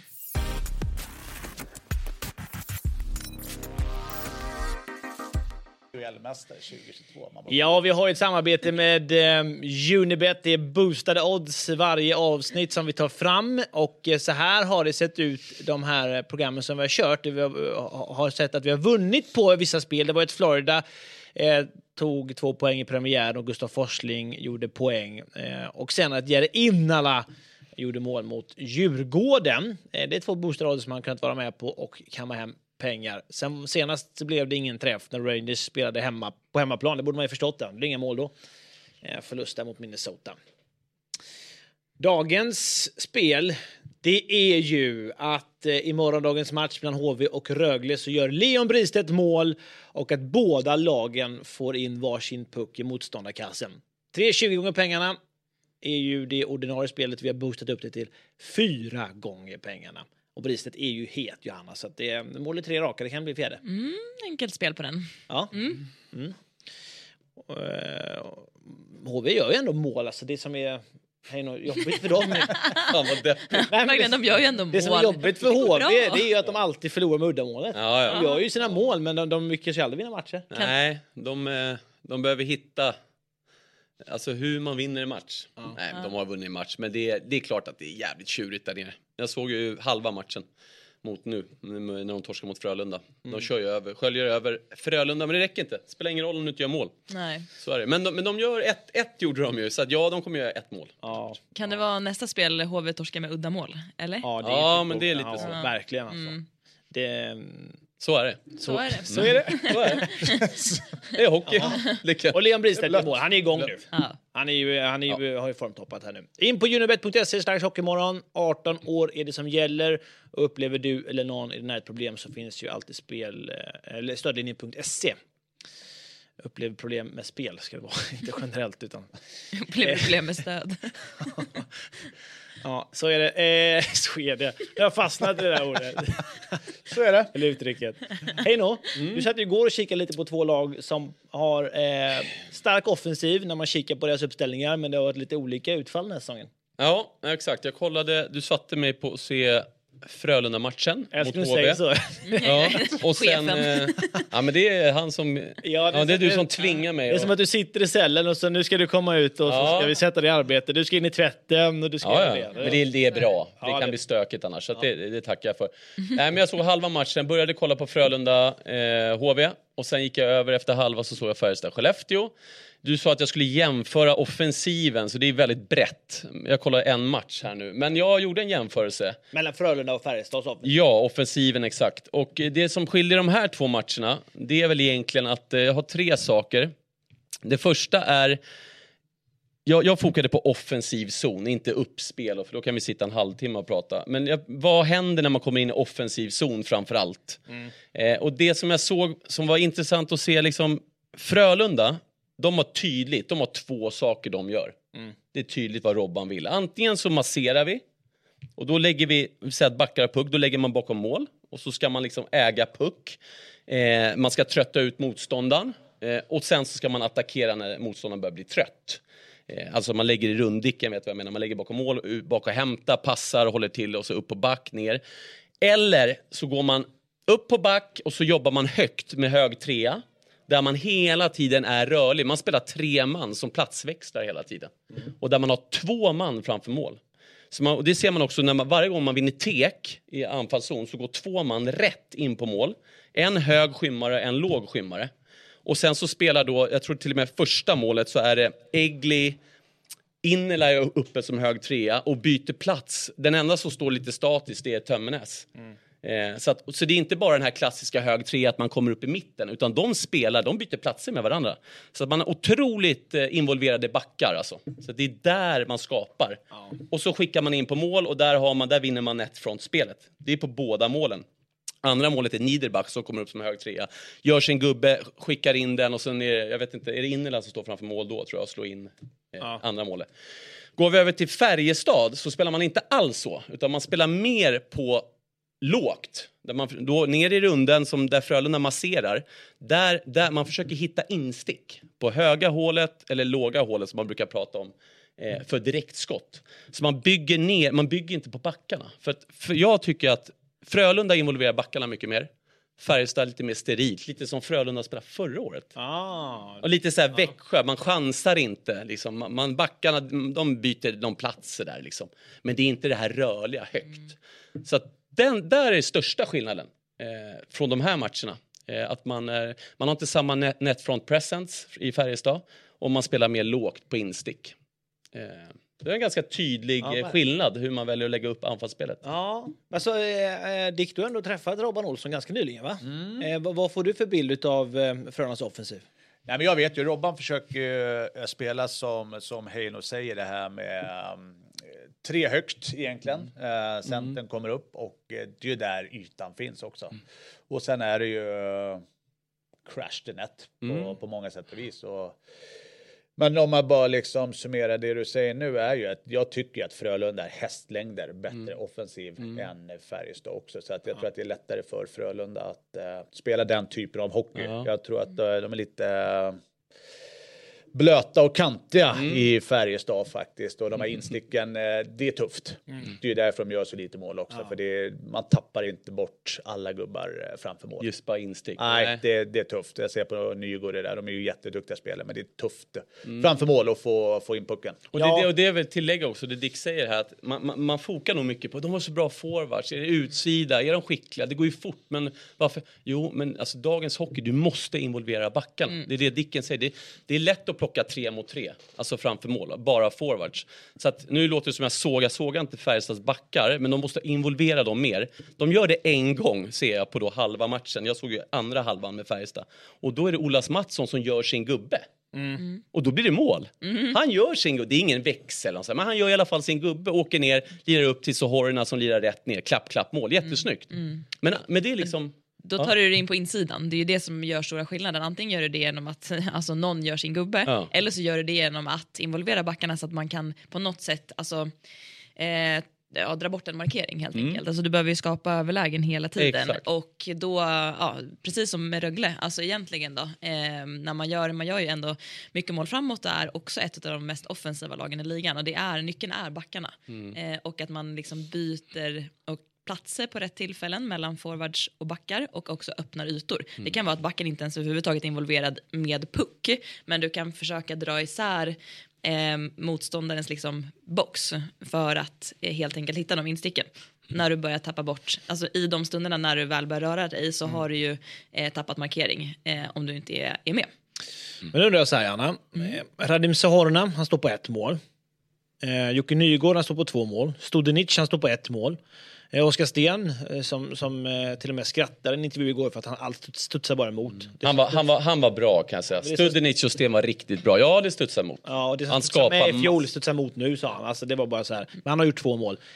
Ja, vi har ett samarbete med um, Unibet. Det är boostade odds varje avsnitt som vi tar fram. Och uh, så här har det sett ut de här programmen som vi har kört. Vi har, uh, har sett att vi har vunnit på vissa spel. Det var ett Florida. Eh, tog två poäng i premiären och Gustav Forsling gjorde poäng. Eh, och sen att Jerry Innala gjorde mål mot Djurgården. Eh, det är två boostade odds som man kunnat vara med på och kamma hem pengar. Sen, senast blev det ingen träff när Rangers spelade hemma på hemmaplan. Det borde man ju förstått. Det blev inga mål då. Eh, förlust där mot Minnesota. Dagens spel, det är ju att eh, i morgondagens match mellan H V och Rögle så gör Leon Bristedt mål och att båda lagen får in varsin puck i motståndarkassen. tre tjugo gånger pengarna är ju det ordinarie spelet. Vi har boostat upp det till fyra gånger pengarna. Och Bristedt är ju het, Johanna, så att det är mål i tre raka, det kan bli fjärde. Mm, enkelt spel på den. Ja. Mm. Mm. Uh, H V gör ju ändå mål, alltså det som är... Det är nog jobbigt för dem. Fan vad deppigt. Nej, men de gör ju ändå mål. Det som är jobbigt för H V det är ju att de alltid förlorar med uddamålet. Ja, ja. De gör ju sina mål, men de, de lyckas ju aldrig vinna matcher. Nej, de, de behöver hitta alltså hur man vinner en match. Ja. Nej, de har vunnit en match, men det är, det är klart att det är jävligt tjurigt där nere. Jag såg ju halva matchen mot nu, när de torskar mot Frölunda. De mm. kör ju över, sköljer över Frölunda, men det räcker inte. Spelar ingen roll om de inte gör mål. Nej. Så är det. Men de, men de gör ett, ett gjorde de ju, så att ja, de kommer göra ett mål. Ja. Kan det vara nästa spel H V torskar med uddamål, eller? Ja, det är ja men det är lite ja, så. Verkligen alltså. Mm. Det... Så är det. Så, så är det. Så är det. Så är det. Det är hockey. Ja. Och Leon Bristedt är mål. Han är igång nu. Ja. Han är ju, han är ju, ja. har ju formtoppat här nu. In på unibet punkt se slash hockeymorgon. arton år är det som gäller. Och upplever du eller någon i den här ett problem så finns ju alltid spel eller stödlinjen punkt se. Upplever problem med spel ska det vara. Inte generellt utan. Upplever problem med stöd. Ja, så är det. Eh, så är det. Jag har fastnat i det där ordet. Så är det. Eller uttrycket. Hej nå. Mm. Du satt ju igår och kikade lite på två lag som har eh, stark offensiv när man kikar på deras uppställningar. Men det har varit lite olika utfall den här säsongen. Ja, exakt. Jag kollade. Du satte mig på att se Frölunda-matchen Jag mot skulle H V. säga så. Ja, och sen... Chefen. Eh, ja, men det är han som... Ja, det är, ja, det är du som tvingar mig. Det är som att du sitter i cellen och så nu ska du komma ut och Ja. så ska vi sätta dig i arbete. Du ska in i tvätten och du ska Ja, göra ja. det. Men det, är- det är bra. Det Ja, kan det- bli stökigt annars. Så att det, det tackar jag för. Nej, men jag såg halva matchen, började kolla på Frölunda eh, H V. Och sen gick jag över efter halva så såg jag Färjestad-Skellefteå. Du sa att jag skulle jämföra offensiven, så det är väldigt brett. Jag kollar en match här nu. Men jag gjorde en jämförelse. Mellan Frölunda och Färjestad. Så. Ja, offensiven exakt. Och det som skiljer de här två matcherna, det är väl egentligen att eh, jag har tre saker. Det första är... Jag, jag fokade på offensiv zon, inte uppspel, för då kan vi sitta en halvtimme och prata. Men jag, vad händer när man kommer in i offensiv zon framför allt? Mm. Eh, och det som jag såg som var intressant att se, liksom Frölunda, de har tydligt, de har två saker de gör. Mm. Det är tydligt vad Robban vill. Antingen så masserar vi, och då lägger vi, vi säger att backar puck, då lägger man bakom mål. Och så ska man liksom äga puck. Eh, man ska trötta ut motståndaren. Eh, och sen så ska man attackera när motståndaren börjar bli trött. Alltså man lägger i runddicken, vet vad jag menar. Man lägger bakom mål, bak och hämtar, passar, håller till och så upp på back, ner. Eller så går man upp på back och så jobbar man högt med hög trea. Där man hela tiden är rörlig. Man spelar tre man som platsväxlar hela tiden. Mm. Och där man har två man framför mål. Så man, och det ser man också när man, varje gång man vinner tek i anfallszon så går två man rätt in på mål. En hög skymmare, en låg skymmare. Och sen så spelar då, jag tror till och med första målet så är det Egli, Innela är uppe som hög trea och byter plats. Den enda som står lite statiskt det är Tömmernes. Mm. Eh, så, att, så det är inte bara den här klassiska hög trea att man kommer upp i mitten, utan de spelar, de byter platser med varandra. Så att man är otroligt eh, involverade backar alltså. Så det är där man skapar. Ja. Och så skickar man in på mål och där, har man, där vinner man netfrontspelet. Det är på båda målen. Andra målet är Niederbach som kommer upp som hög trea. Gör sin gubbe, skickar in den och sen är det, jag vet inte, är det Innela som står framför mål då tror jag, slår in eh, ja. andra målet. Går vi över till Färjestad så spelar man inte alls så, utan man spelar mer på lågt. Där man, då ner i runden som där Frölunda masserar, där, där man försöker hitta instick på höga hålet eller låga hålet som man brukar prata om. Eh, för direktskott. Så man bygger ner, man bygger inte på backarna. För, att, för jag tycker att Frölunda involverar backarna mycket mer. Färjestad lite mer sterilt. Lite som Frölunda spelade förra året. Ah, och lite så här ah. Växjö. Man chansar inte. Liksom. Man, man backarna, de byter de platser där. Liksom. Men det är inte det här rörliga högt. Mm. Så att den, där är största skillnaden eh, från de här matcherna. Eh, att man, är, man har inte samma net, net front presence i Färjestad. Och man spelar mer lågt på instick. Eh, Det är en ganska tydlig ja, skillnad hur man väljer att lägga upp anfallsspelet. Ja, alltså eh, Dick, du har ändå träffat Robban Olsson ganska nyligen, va? Mm. Eh, vad, vad får du för bild av eh, Frölundas offensiv? Nej, men jag vet ju, Robban försöker uh, spela som, som Heino säger, det här med um, tre högt egentligen. Uh, centern mm. kommer upp och uh, det är ju där ytan finns också. Mm. Och sen är det ju uh, crash the net på, mm. på många sätt och vis. Och, men om man bara liksom summerar det du säger nu är ju att jag tycker att Frölunda är hästlängder bättre mm. offensiv mm. än Färjestad också. Så att jag ja. tror att det är lättare för Frölunda att uh, spela den typen av hockey. Ja. Jag tror att uh, de är lite uh, blöta och kantiga mm. i Färjestad faktiskt. Och de här insticken, uh, det är tufft. Mm. Det är därför de gör så lite mål också. Ja. För det är, man tappar inte bort alla gubbar uh, framför mål. Just bara instick. Nej, det, det är tufft. Jag ser på Nygård det där. De är ju jätteduktiga spelare, men det är tufft mm. framför mål att få, få in pucken. Och, ja. det, och det är väl tillägga också, det Dick säger här, att man, man, man fokar nog mycket på, de har så bra forwards, är det utsida, är de skickliga, det går ju fort, men varför? Jo, men alltså dagens hockey, du måste involvera backarna. Mm. Det är det Dicken säger, det, det är lätt att plocka tre mot tre, alltså framför mål, bara forwards. Så att nu låter det som jag sågar, sågar inte Färjestads backar, men de måste involvera dem mer. De gör det en gång, ser jag på då halva matchen, jag såg ju andra halvan med Färjestad. Och då är det Olas Mattsson som gör sin gubbe. Mm. Och då blir det mål. Mm. Han gör sin gubbe, det är ingen växel, men han gör i alla fall sin gubbe, åker ner, lirar upp till Sohorna som lirar rätt ner, klapp, klapp, mål, jättesnyggt. Mm. Men, men det är liksom... Då tar ja. du det in på insidan. Det är ju det som gör stora skillnaden. Antingen gör du det genom att alltså, någon gör sin gubbe. Ja. Eller så gör du det genom att involvera backarna så att man kan på något sätt alltså, eh, ja, dra bort en markering helt mm. enkelt. Alltså, du behöver ju skapa överlägen hela tiden. Exakt. Och då, ja, precis som med Rögle, alltså egentligen då, eh, när man gör, man gör ju ändå mycket mål framåt, det är också ett av de mest offensiva lagen i ligan. Och det är, nyckeln är backarna. Mm. Eh, och att man liksom byter och platser på rätt tillfällen mellan forwards och backar och också öppnar ytor. Mm. Det kan vara att backen inte ens överhuvudtaget är involverad med puck, men du kan försöka dra isär eh, motståndarens liksom box för att eh, helt enkelt hitta de insticken. Mm. När du börjar tappa bort, alltså i de stunderna när du väl börjar röra dig så mm. har du ju eh, tappat markering eh, om du inte är, är med. Mm. Men nu undrar jag så här, Anna. Mm. Radim Sahorna, han står på ett mål. Eh, Jocke Nygård, han står på två mål. Studenic, han står på ett mål. Eh, Oskar Sten, eh, som, som eh, till och med skrattar en intervju igår för att han allt studsar bara emot. Mm. Han, var, han, var, han var bra, kan jag säga. Studenic och Sten var riktigt bra. Ja, det studsar emot. Ja, och det han skapar med i fjol studsar emot nu, sa han. Alltså, det var bara så här. Men han har gjort två mål.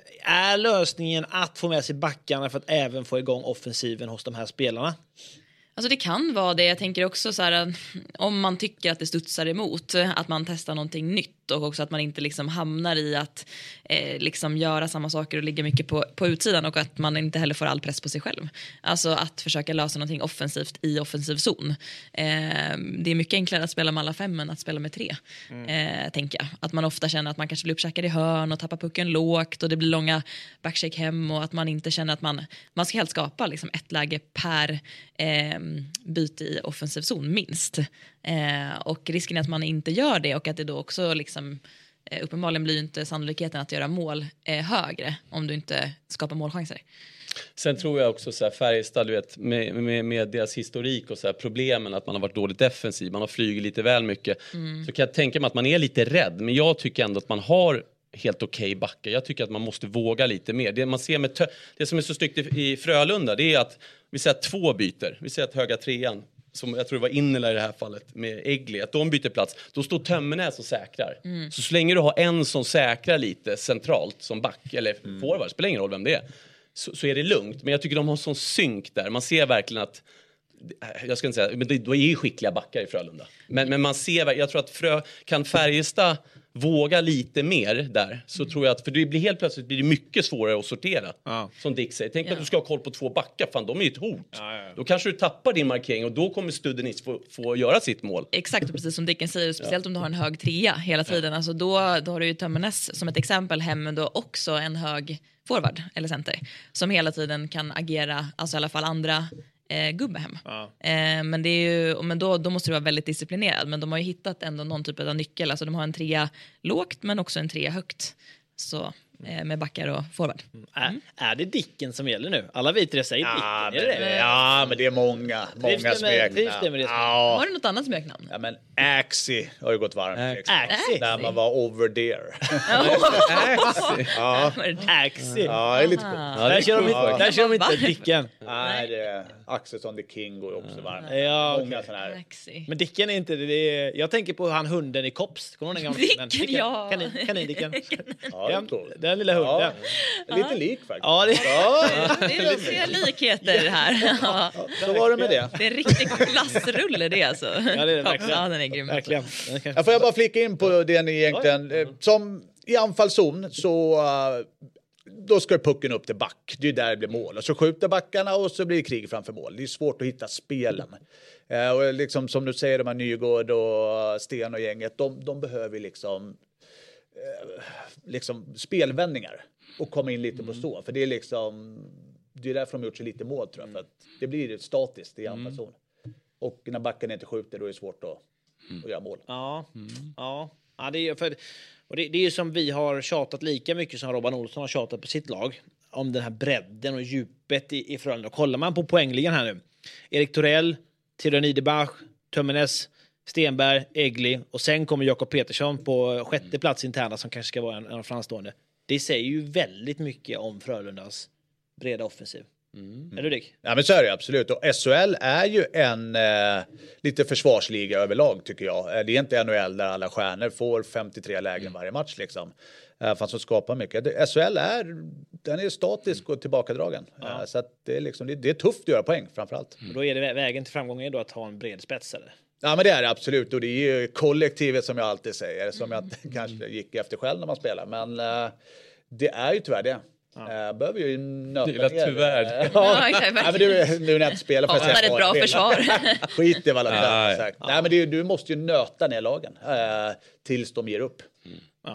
Är lösningen att få med sig backarna för att även få igång offensiven hos de här spelarna? Alltså det kan vara det. Jag tänker också så här, om man tycker att det studsar emot, att man testar någonting nytt och också att man inte liksom hamnar i att eh, liksom göra samma saker och ligga mycket på, på utsidan och att man inte heller får all press på sig själv. Alltså att försöka lösa någonting offensivt i offensiv zon. Eh, det är mycket enklare att spela med alla fem än att spela med tre, mm. eh, tänker jag. Att man ofta känner att man kanske blir uppkäkad i hörn och tappar pucken lågt och det blir långa backcheck hem och att man inte känner att man, man ska helt skapa liksom ett läge per eh, byte i offensiv zon minst. Eh, och risken är att man inte gör det och att det då också liksom, eh, uppenbarligen blir inte sannolikheten att göra mål eh, högre om du inte skapar målchanser. Sen tror jag också så här, Färjestad, du vet, med, med, med deras historik och så här, problemen att man har varit dåligt defensiv, man har flugit lite väl mycket, mm. så kan jag tänka mig att man är lite rädd, men jag tycker ändå att man har helt okej okay backar. Jag tycker att man måste våga lite mer. Det man ser med tö- det som är så snyggt i, i Frölunda, det är att vi säger att två byter. Vi säger att höga trean, som jag tror det var Innela i det här fallet med Egli, att de byter plats. Då står Tömmernes och säkrar. Mm. Så så länge du har en som säkrar lite centralt som back eller mm. forward, spelar ingen roll vem det är, så, så är det lugnt. Men jag tycker de har sån synk där. Man ser verkligen att, jag ska inte säga, men det är ju skickliga backar i Frölunda. Men, men man ser, jag tror att Frö, kan Färjestad våga lite mer där, så tror jag att, för det blir helt plötsligt blir det mycket svårare att sortera, ja. Som Dick säger. Tänk ja. Att du ska ha koll på två backar, fan de är ju ett hot. Ja, ja. Då kanske du tappar din markering och då kommer Studenic få, få göra sitt mål. Exakt, precis som Dicken säger, speciellt ja. Om du har en hög trea hela tiden. Ja. Alltså då, då har du ju Tömmernes som ett exempel hem, men då också en hög forward eller center som hela tiden kan agera, alltså i alla fall andra Eh, gubbe hem. Ja. Eh, men det är ju, men då, då måste du vara väldigt disciplinerad. Men de har ju hittat ändå någon typ av nyckel. Alltså de har en trea lågt men också en trea högt. Så eh, med backar och forward. Mm. Mm. Är, är det Dicken som gäller nu? Alla vi tre säger ja, Dicken. Men, är det? Ja, men det är många. Många smeknamn. Ja. Har du något annat smeknamn? Ja, men Axie har ju gått varmt. Axie. Axie. När man var over there. Axie. Ja. Axie. Ja, det är lite coolt. Ja, där kör de inte, där kör de inte Dicken. Nej, det är Axelsson the King går också varmt. Ja, många okay. Sådana här. Men Dicken är inte det. Är, jag tänker på han hunden i Kops. Kommer du ihåg den Dicken, ja. Kanin, kanin Dicken. Ja, det är cool. Den lilla hunden. Ja. Lite lik faktiskt. Ja, det, ja. det är ser likheter här. Ja. Ja, så var det med det. Det är en riktig klassrulle det alltså. Ja, det är det verkligen. Ja, den är grym. Verkligen. Jag får jag bara flika in på det ni egentligen. Som i anfallszon så då ska pucken upp till back. Det är där det blir mål. Och så skjuter backarna och så blir det krig framför mål. Det är svårt att hitta spelen. Eh, och liksom som du säger, de här Nygård och Sten och gänget, de, de behöver liksom, eh, liksom spelvändningar och komma in lite på stå. För det är liksom, det är därför de har gjort sig lite mål tror jag. För att det blir statiskt i anfallszon. Mm. Och när backen inte skjuter då är det svårt att, mm. att göra mål. Ja, mm. ja. ja det är för... Och det, det är ju som vi har tjatat lika mycket som Robban Olsson har tjatat på sitt lag. Om den här bredden och djupet i, i Frölunda. Kollar man på poängligan här nu. Erik Torell, Theodor Niederbach, Tömmernes, Stenberg, Egli. Och sen kommer Jakob Petersson på sjätte plats interna som kanske ska vara en, en framstående. Det säger ju väldigt mycket om Frölundas breda offensiv. Mm. Är du Dick? Ja, men så är det absolut. Och S H L är ju en eh, lite försvarsliga överlag tycker jag. Det är inte N H L där alla stjärnor får femtiotre lägen mm. varje match liksom. Eh, fast som skapar mycket. S H L är, den är statisk och tillbakadragen. Ja. Eh, så att det, är liksom, det, det är tufft att göra poäng framförallt. Mm. Och då är det vägen till framgång är då att ha en bred spets eller? Ja, men det är det absolut. Och det är ju kollektivet som jag alltid säger. Som jag kanske gick efter själv när man spelar. Men eh, det är ju tyvärr det. Ja. Uh, behöver ju nöta ner. Det är tyvärr. Ja, ja, men du, nu när jag inte spelar för att säga. Det är ett bra försvar. Skit i vad alla ja, sagt. Ja. Nej, men det, du måste ju nöta ner lagen uh, tills de ger upp. Mm. Ja.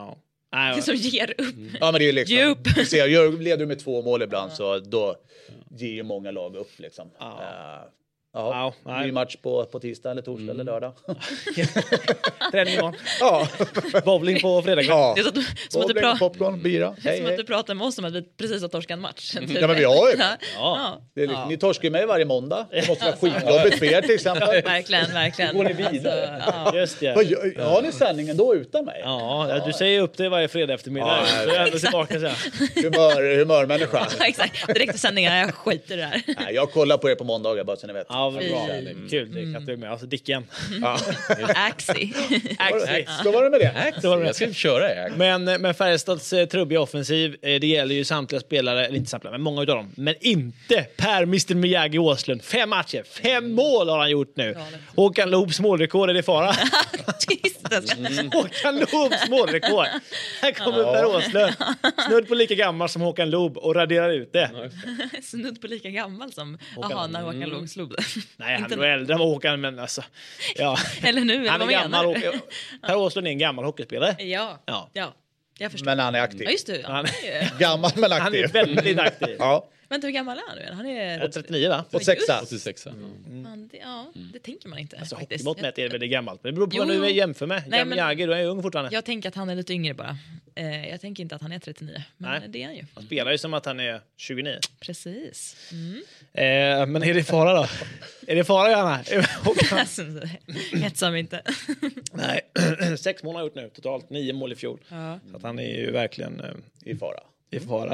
Nej, som ger upp. Ja, men det är ju liksom, Ge upp. du ser, gör, leder du med två mål ibland så då ger ju många lag upp liksom. Ja. Uh, ja, Ja, ny match på, på tisdag eller torsdag eller lördag. Träning imorgon. Ja. Bowling på fredag. Ja. Det är så att du, som att du, Bowling, pra- popcorn, bira. Hej, som att hej. du pratar med oss om att vi precis har torskat en match. Ja, men vi har ju. Ja. Ja. Det är liksom, ni torskar ju mig varje måndag. Det måste vara skitjobbigt för er till exempel. Verkligen, verkligen. Går ni vidare? Alltså, ja. Just det. Vad gör- Har ni sändningen då utan mig? Ja, du säger upp det varje fredag eftermiddag. Ja, Så jag är ändå tillbaka sen. Humör, humörmänniska. Ja, exakt. Direkt i sändningar, jag skiter i det här. Nej, jag kollar på er på måndagar bara så ni vet. Ja, vad bra. Fy. Kul, det kan du med. Alltså Dicken. Ja. Axie. Axie. Så var det med det. Så var det. Jag ska köra jag. Men, men Färjestads eh, trubbiga offensiv, eh, det gäller ju samtliga spelare, eller inte samtliga, men många av dem. Men inte Per mister Miyagi Åslund. Fem matcher, fem mål har han gjort nu. Håkan Loobs målrekord, är det fara? Tyst. Mm. Håkan Loobs målrekord. Här kommer Per Åslund. Snudd på lika gammal som Håkan Loob och raderar ut det. Snudd på lika gammal som Aha, när Håkan låg slog det. Nej, han Inte är nog äldre än Håkan, men alltså... Ja. Eller nu, eller Han är vad gammal. menar Och, Per Åslund är en gammal hockeyspelare. du? Ja, Ja. ja. Jag förstår. Men han är Ja, aktiv. just det. Ja. Han- Gammal men Han är aktiv. väldigt aktiv. Ja. Vänta, hur gammal är han nu? Han är... Och trettionio, va? Och sexa. åttiosex. Fan, det, ja, det tänker man inte. Alltså faktiskt. hockeymått mätt är det väldigt gammalt. Men det beror på Jo, vad du jo. jämför med. Nej, Jan men- Miyagi, du är ju ung fortfarande. Jag tänker att han är lite yngre bara. Eh, jag tänker inte att han är trettionio. Men Nej. det är han ju. Han spelar ju som att han är tjugonio. Precis. Mm. Eh, men är det fara då? Är det fara, Johanna? Håkan? Alltså, hetsar mig inte. Nej, sex mål har han gjort nu. Totalt nio mål i fjol. Ja. Så att han är ju verkligen eh, I fara. i fara.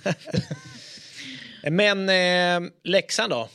Men eh, Leksand då?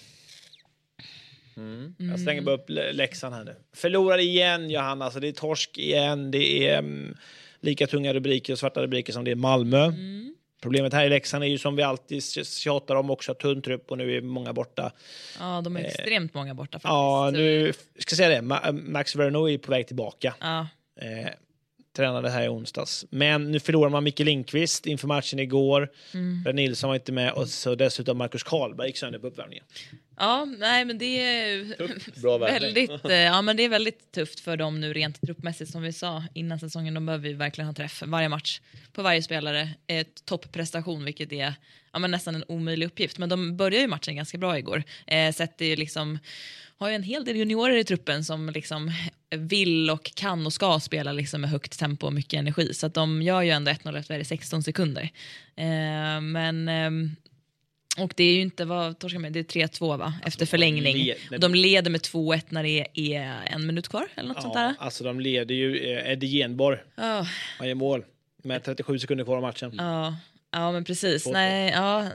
Mm. Jag slänger bara upp L- Leksand här nu. Förlorar igen, Johanna. Alltså det är torsk igen. Det är um, lika tunga rubriker och svarta rubriker som det är Malmö. Mm. Problemet här i Leksand är ju som vi alltid tjatar om också, tunn trupp och nu är många borta. Ja, de är extremt många borta faktiskt. Ja, nu ska jag säga det. Ma- Max Verno är på väg tillbaka. Ja. Eh, tränade här i onsdags. Men nu förlorar man Micke Lindqvist inför matchen igår. Mm. Nilsson var inte med och så dessutom Marcus Karlberg gick sönder på uppvärmningen. Ja, nej men det är Bra värvning. väldigt, eh, ja, men det är väldigt tufft för dem nu rent truppmässigt som vi sa innan säsongen. De behöver ju verkligen ha träff varje match på varje spelare. Ett toppprestation, vilket är ja, men nästan en omöjlig uppgift. Men de börjar ju matchen ganska bra igår. Eh, sett det ju liksom, har ju en hel del juniorer i truppen som liksom vill och kan och ska spela liksom med högt tempo och mycket energi. Så att de gör ju ändå ett noll efter sexton sekunder. Eh, men... ehm, och det är ju inte vad torskar med, det är tre två va? Efter förlängning. led- Och de leder med två ett när det är en minut kvar eller något sånt Ja, där. alltså de leder ju eh, Eddie Genborg. Ja, Han gör mål med trettiosju sekunder kvar av matchen. ja, ja men precis. Två, två. Nej, ja,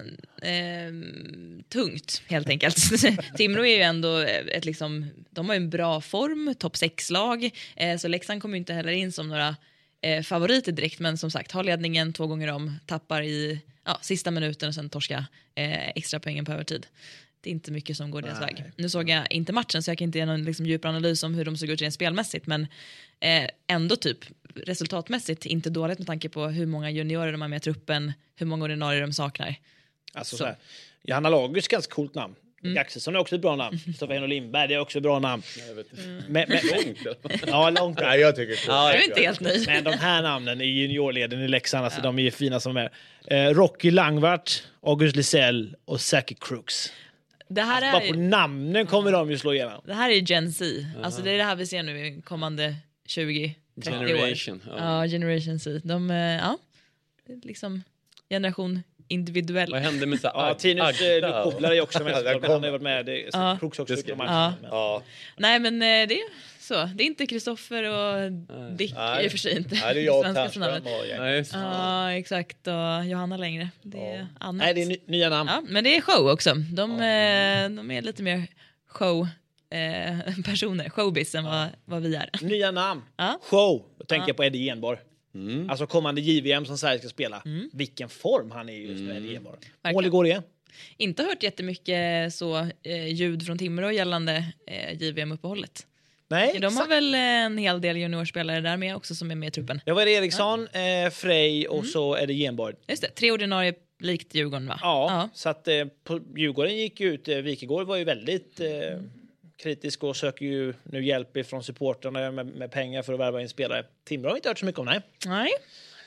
ehm, tungt helt enkelt. Timrå är ju ändå ett liksom, de har ju en bra form, topp sex-lag. Eh, så Leksand kommer ju inte heller in som några eh, favoriter direkt, men som sagt, har ledningen två gånger om, tappar i ja, sista minuten och sen torska eh, extra poängen på övertid. Det är inte mycket som går deras Nej. väg. Nu såg jag inte matchen så jag kan inte ge någon liksom, djupare analys om hur de såg ut rent spelmässigt, men eh, ändå typ resultatmässigt inte dåligt med tanke på hur många juniorer de har med i truppen, hur många ordinarie de saknar. Alltså, Så. så här, Johanna Lagus är ganska coolt namn. Mm. Axelsson är också ett bra namn. Stefan och Lindberg, det är också ett bra namn. Jag vet inte. Mm. Men, men, Långt. ja, långt. Nej, jag tycker så. Jag är inte helt nöjd. Men de här namnen i juniorleden i Leksand, alltså, de är ju fina som är. Eh, Rocky Langvart, August Lisell och Zachy Crooks. Det här Bara på är, namnen kommer de ju slå igenom. det här är Gen Z. Alltså det är det här vi ser nu i kommande tjugo trettio år. Generation. Ja. Ja, Generation Z. De, eh, ja, det är liksom generation individuell. Vad hände med så Ja, här Tinus eh, Agda? Lukoblare är också med. Ja, den Han har ju varit med. Det, Ja. Crooks också Det ska- på matchen. Ja. Men- Ja. Nej men eh, det är så. Det är inte Kristoffer och Dick Nej. i och för sig inte. Nej, det är jag och Svenska Ternström namnet. och gäng. Nej, just det. Ja, exakt. Och Johanna längre. Det är annat. Nej, det är ny, nya namn. Ja, men det är show också. De, eh, de är lite mer show eh, personer, showbiz än vad, vad vi är. Nya namn. Ja. Show. Då tänker Ja. jag på Eddie Genborg. Mm. Alltså kommande J V M som Sverige ska spela. Mm. Vilken form han är i just nu, Eddie Genborg. Mål Verkligen. igår igen. Inte hört jättemycket så eh, ljud från Timrå gällande eh, J V M-uppehållet. Nej, De har exakt. väl eh, en hel del juniorspelare där med också som är med i truppen. Det var Eriksson, eh, Frej och Mm. så Eddie Genborg. Just det, tre ordinarie likt Djurgården va? Ja, så att eh, på Djurgården gick ju ut. Eh, Wikegård var ju väldigt eh, kritisk och söker ju nu hjälp från supportrarna med, med pengar för att värva in spelare. Timrå har vi inte hört så mycket om, nej. Nej.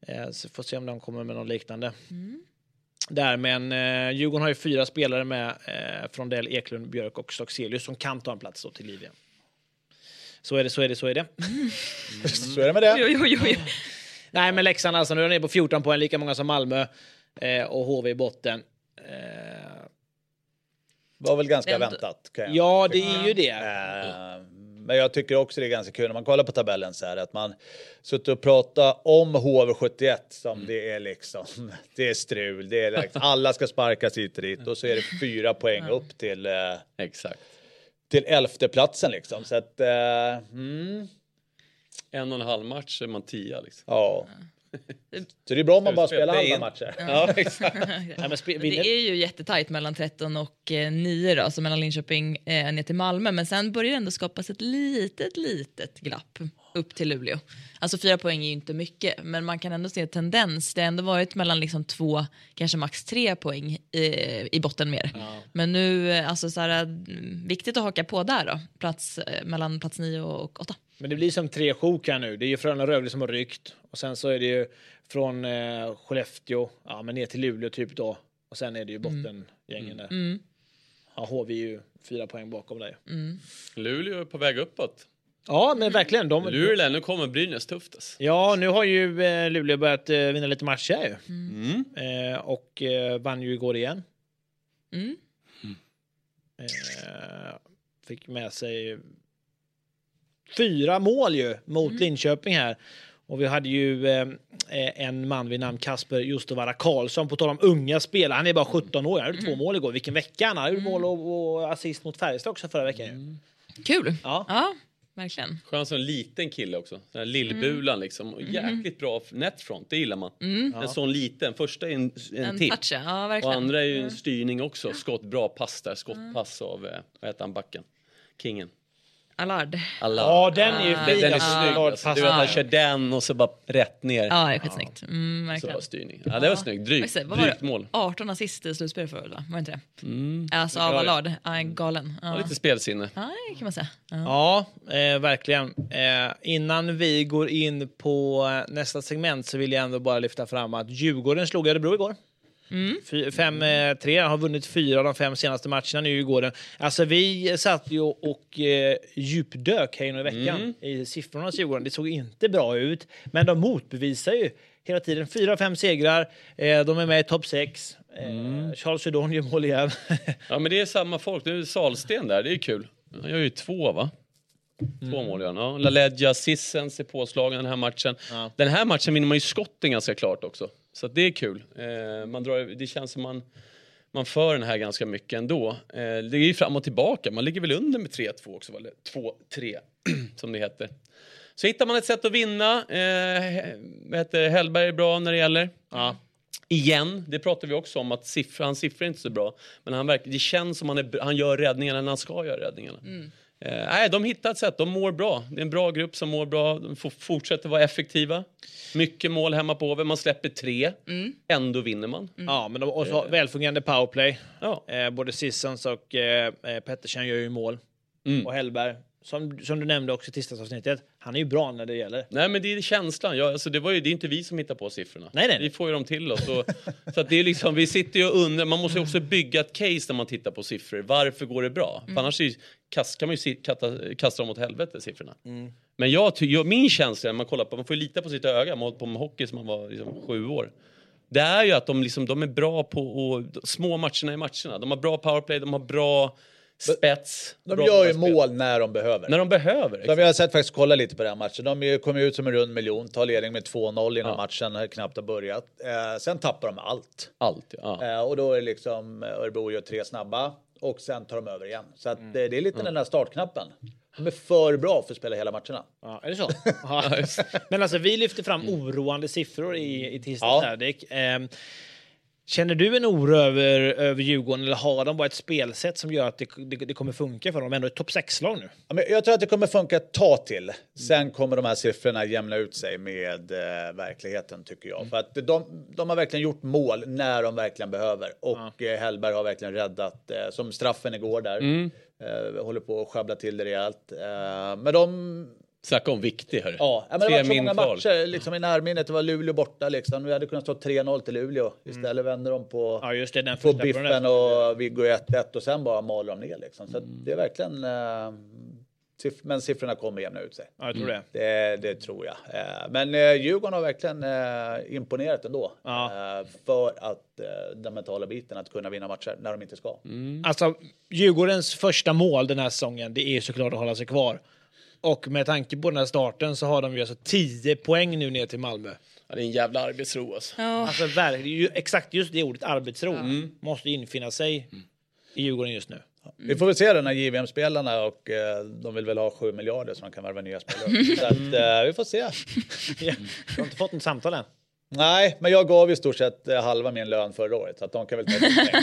Eh, så får se om de kommer med något liknande. Mm. Där, men eh, Djurgården har ju fyra spelare med eh, Frondell, Eklund, Björk och Stockselius som kan ta en plats då till Livia. Så är det, så är det, så är det. Mm. Så är det med det. Jo, jo, jo. Nej, men Leksand alltså, nu är de på fjorton poäng, lika många som Malmö eh, och H V i botten. Eh, var väl ganska Ändå. väntat. Kan jag ja, det tycka. är ju det. Eh, men jag tycker också det är ganska kul när man kollar på tabellen så här att man suttit och pratat om H V sjuttioett som mm. det är liksom, det är strul, det är liksom, alla ska sparkas hit och dit och så är det fyra poäng upp till eh, Exakt. till elfte platsen liksom. Så att, eh, mm. En och en halv match är man tia liksom. Ja. Så det är bra om man bara spelar halva matcher. Ja, exakt. Ja, men spe- Det är ju jättetajt mellan tretton och nio då, alltså mellan Linköping eh, ner till Malmö. Men sen börjar det ändå skapas ett litet, litet glapp upp till Luleå. Alltså fyra poäng är ju inte mycket, men man kan ändå se tendens. Det har ändå varit mellan liksom två, kanske max tre poäng eh, i botten mer. Ja. Men nu, alltså så här, viktigt att haka på där då. Plats, eh, mellan plats nio och åtta. Men det blir som tre sjok här nu. Det är ju Frölunda och Rögle som har ryckt. Och sen så är det ju från eh, Skellefteå ja, men ner till Luleå typ då. Och sen är det ju bottengängen mm. där. Mm. Ja, H V är ju fyra poäng bakom dig. Mm. Luleå är på väg uppåt. Ja, men verkligen. De... Luleå, nu kommer Brynäs tufft. Alltså. Ja, nu har ju eh, Luleå börjat eh, vinna lite matcher ju. Mm. Eh, och eh, vann ju igår igen. Mm. Eh, fick med sig fyra mål ju mot mm. Linköping här. Och vi hade ju eh, en man vid namn Kasper Justovara Karlsson, på tal om unga spelare. Han är bara sjutton år, han hade mm. två mål igår. Vilken vecka, han hade mm. mål och, och assist mot Färjestad också förra veckan. Mm. Kul, ja. ja, verkligen. Skön som en liten kille också. Den här lillbulan mm. liksom. Och jäkligt bra netfront, det gillar man. Mm. En sån liten, första är en, en, en tipp. Touch, ja, verkligen. Och andra är ju en styrning också. Skott, bra pass där, skottpass av, vad heter han, backen? Kingen. Allard. Allard. Ja, den är ju ah, fin. Den är snygg. Alltså. Du vet, han kör den och så bara rätt ner. Ja, det är skitsnyggt. Mm, verkligen. Så styrning. Ja, det var snyggt. Drygt, se, drygt mål. arton assist i slutspel för va? Var inte det? Mm. Alltså av Allard. Ja, galen. Ja. Ja, lite spelsinne. Ja, det kan man säga. Ja, ja eh, verkligen. Eh, innan vi går in på nästa segment så vill jag ändå bara lyfta fram att Djurgården slog Örebro igår. Mm. fem tre har vunnit fyra av de fem senaste matcherna nu igår. Alltså vi satt ju och eh, djupdök här i veckan mm. i siffrorna hos Djurgården. Det såg inte bra ut, men de motbevisar ju hela tiden. Fyra av fem segrar, eh, de är med i topp sex. Eh, mm. Charles Hudon gör mål igen. Ja, men det är samma folk. Nu är Salsten där, det är kul. Han gör ju två, va? Två mm. mål, ja. LaLeggia, Sissens är påslagen den här matchen. Ja. Den här matchen vinner man ju skotten ganska klart också. Så att det är kul. Eh, man drar, det känns som man, man för den här ganska mycket ändå. Eh, det är ju fram och tillbaka. Man ligger väl under med tre två också. Eller två tre som det heter. Så hittar man ett sätt att vinna. Eh, vad heter Hellberg är bra när det gäller. Ja. Igen, det pratar vi också om. Att siffra, hans siffror är inte så bra. Men han verkar, det känns som han, är, han gör räddningarna när han ska göra räddningarna. Mm. Eh, nej, de hittar ett sätt. De mår bra. Det är en bra grupp som mår bra. De får fortsätta vara effektiva. Mycket mål hemma på över. Man släpper tre. Mm. Ändå vinner man. Mm. Ja, men de har också eh. välfungerande powerplay. Ja. Eh, både Sissons och eh, Pettersson gör ju mål. Mm. Och Hellberg, som, som du nämnde också i tisdagsavsnittet, han är ju bra när det gäller. Nej, men det är känslan. Ja, alltså, det, var ju, det är inte vi som hittar på siffrorna. Nej, nej. Vi får ju dem till oss. Och, så att det är liksom, vi sitter ju och undrar. Man måste ju också bygga ett case när man tittar på siffror. Varför går det bra? Mm. För annars är ju, kast, kan man ju kasta, kasta dem åt helvete, siffrorna. Mm. Men jag, jag, min känsla när man kollar på, man får ju lita på sitt öga. Man har hållit på med hockey som man var liksom, sju år. Det är ju att de, liksom, de är bra på och, små matcherna i matcherna. De har bra powerplay, de har bra spets. De bra gör ju mål när de behöver. När de behöver. De, jag har sett faktiskt kolla lite på den matchen. De kom ut som en rund miljon, tar ledning med två noll innan ja. matchen knappt har börjat. Eh, sen tappar de allt. Allt, ja. Eh, och då är det liksom Örebro gör tre snabba och sen tar de över igen. Så att, mm. det, det är lite mm. den där startknappen. De är för bra för att spela hela matcherna. Ja, är det så? Ja. Men alltså vi lyfter fram oroande siffror i, i tisdags här, Dick. Eh, Känner du en oro över, över Djurgården, eller har de bara ett spelsätt som gör att det, det, det kommer funka för dem? Ändå ett topp sex-lag nu. Ja, men jag tror att det kommer funka ett tag till. Sen kommer de här siffrorna jämna ut sig med eh, verkligheten, tycker jag. Mm. För att de, de har verkligen gjort mål när de verkligen behöver. Och ja. eh, Hellberg har verkligen räddat, eh, som straffen igår där. Mm. Eh, håller på att sjabbla till det rejält. Eh, men de... Snacka om viktig, hörru. Ja, men det Tre var så min många kvar. matcher liksom, i närminnet. Det var Luleå borta liksom. Vi hade kunnat stå tre noll till Luleå. Istället mm. vände de på, ja, just det, den på första Biffen och Viggo ett ett och sen bara maler de ner liksom. Så mm. det är verkligen... Eh, siff- men siffrorna kommer jämna ut sig. Ja, jag tror det. Det, det tror jag. Eh, men eh, Djurgården har verkligen eh, imponerat ändå. Ja. Eh, för att eh, den mentala biten att kunna vinna matcher när de inte ska. Mm. Alltså, Djurgårdens första mål den här säsongen, det är såklart att hålla sig kvar. Och med tanke på den här starten så har de ju alltså tio poäng nu ner till Malmö. Ja, det är en jävla arbetsro alltså. Ja. Alltså verkligen, exakt just det ordet arbetsro mm. måste infinna sig mm. i Djurgården just nu. Mm. Vi får väl se det när J V M-spelarna och eh, de vill väl ha sju miljarder så man kan värva nya spelare. Så att, eh, vi får se. Ja, jag har inte fått något samtal än. Nej, men jag gav i stort sett eh, halva min lön förra året så att de kan väl ta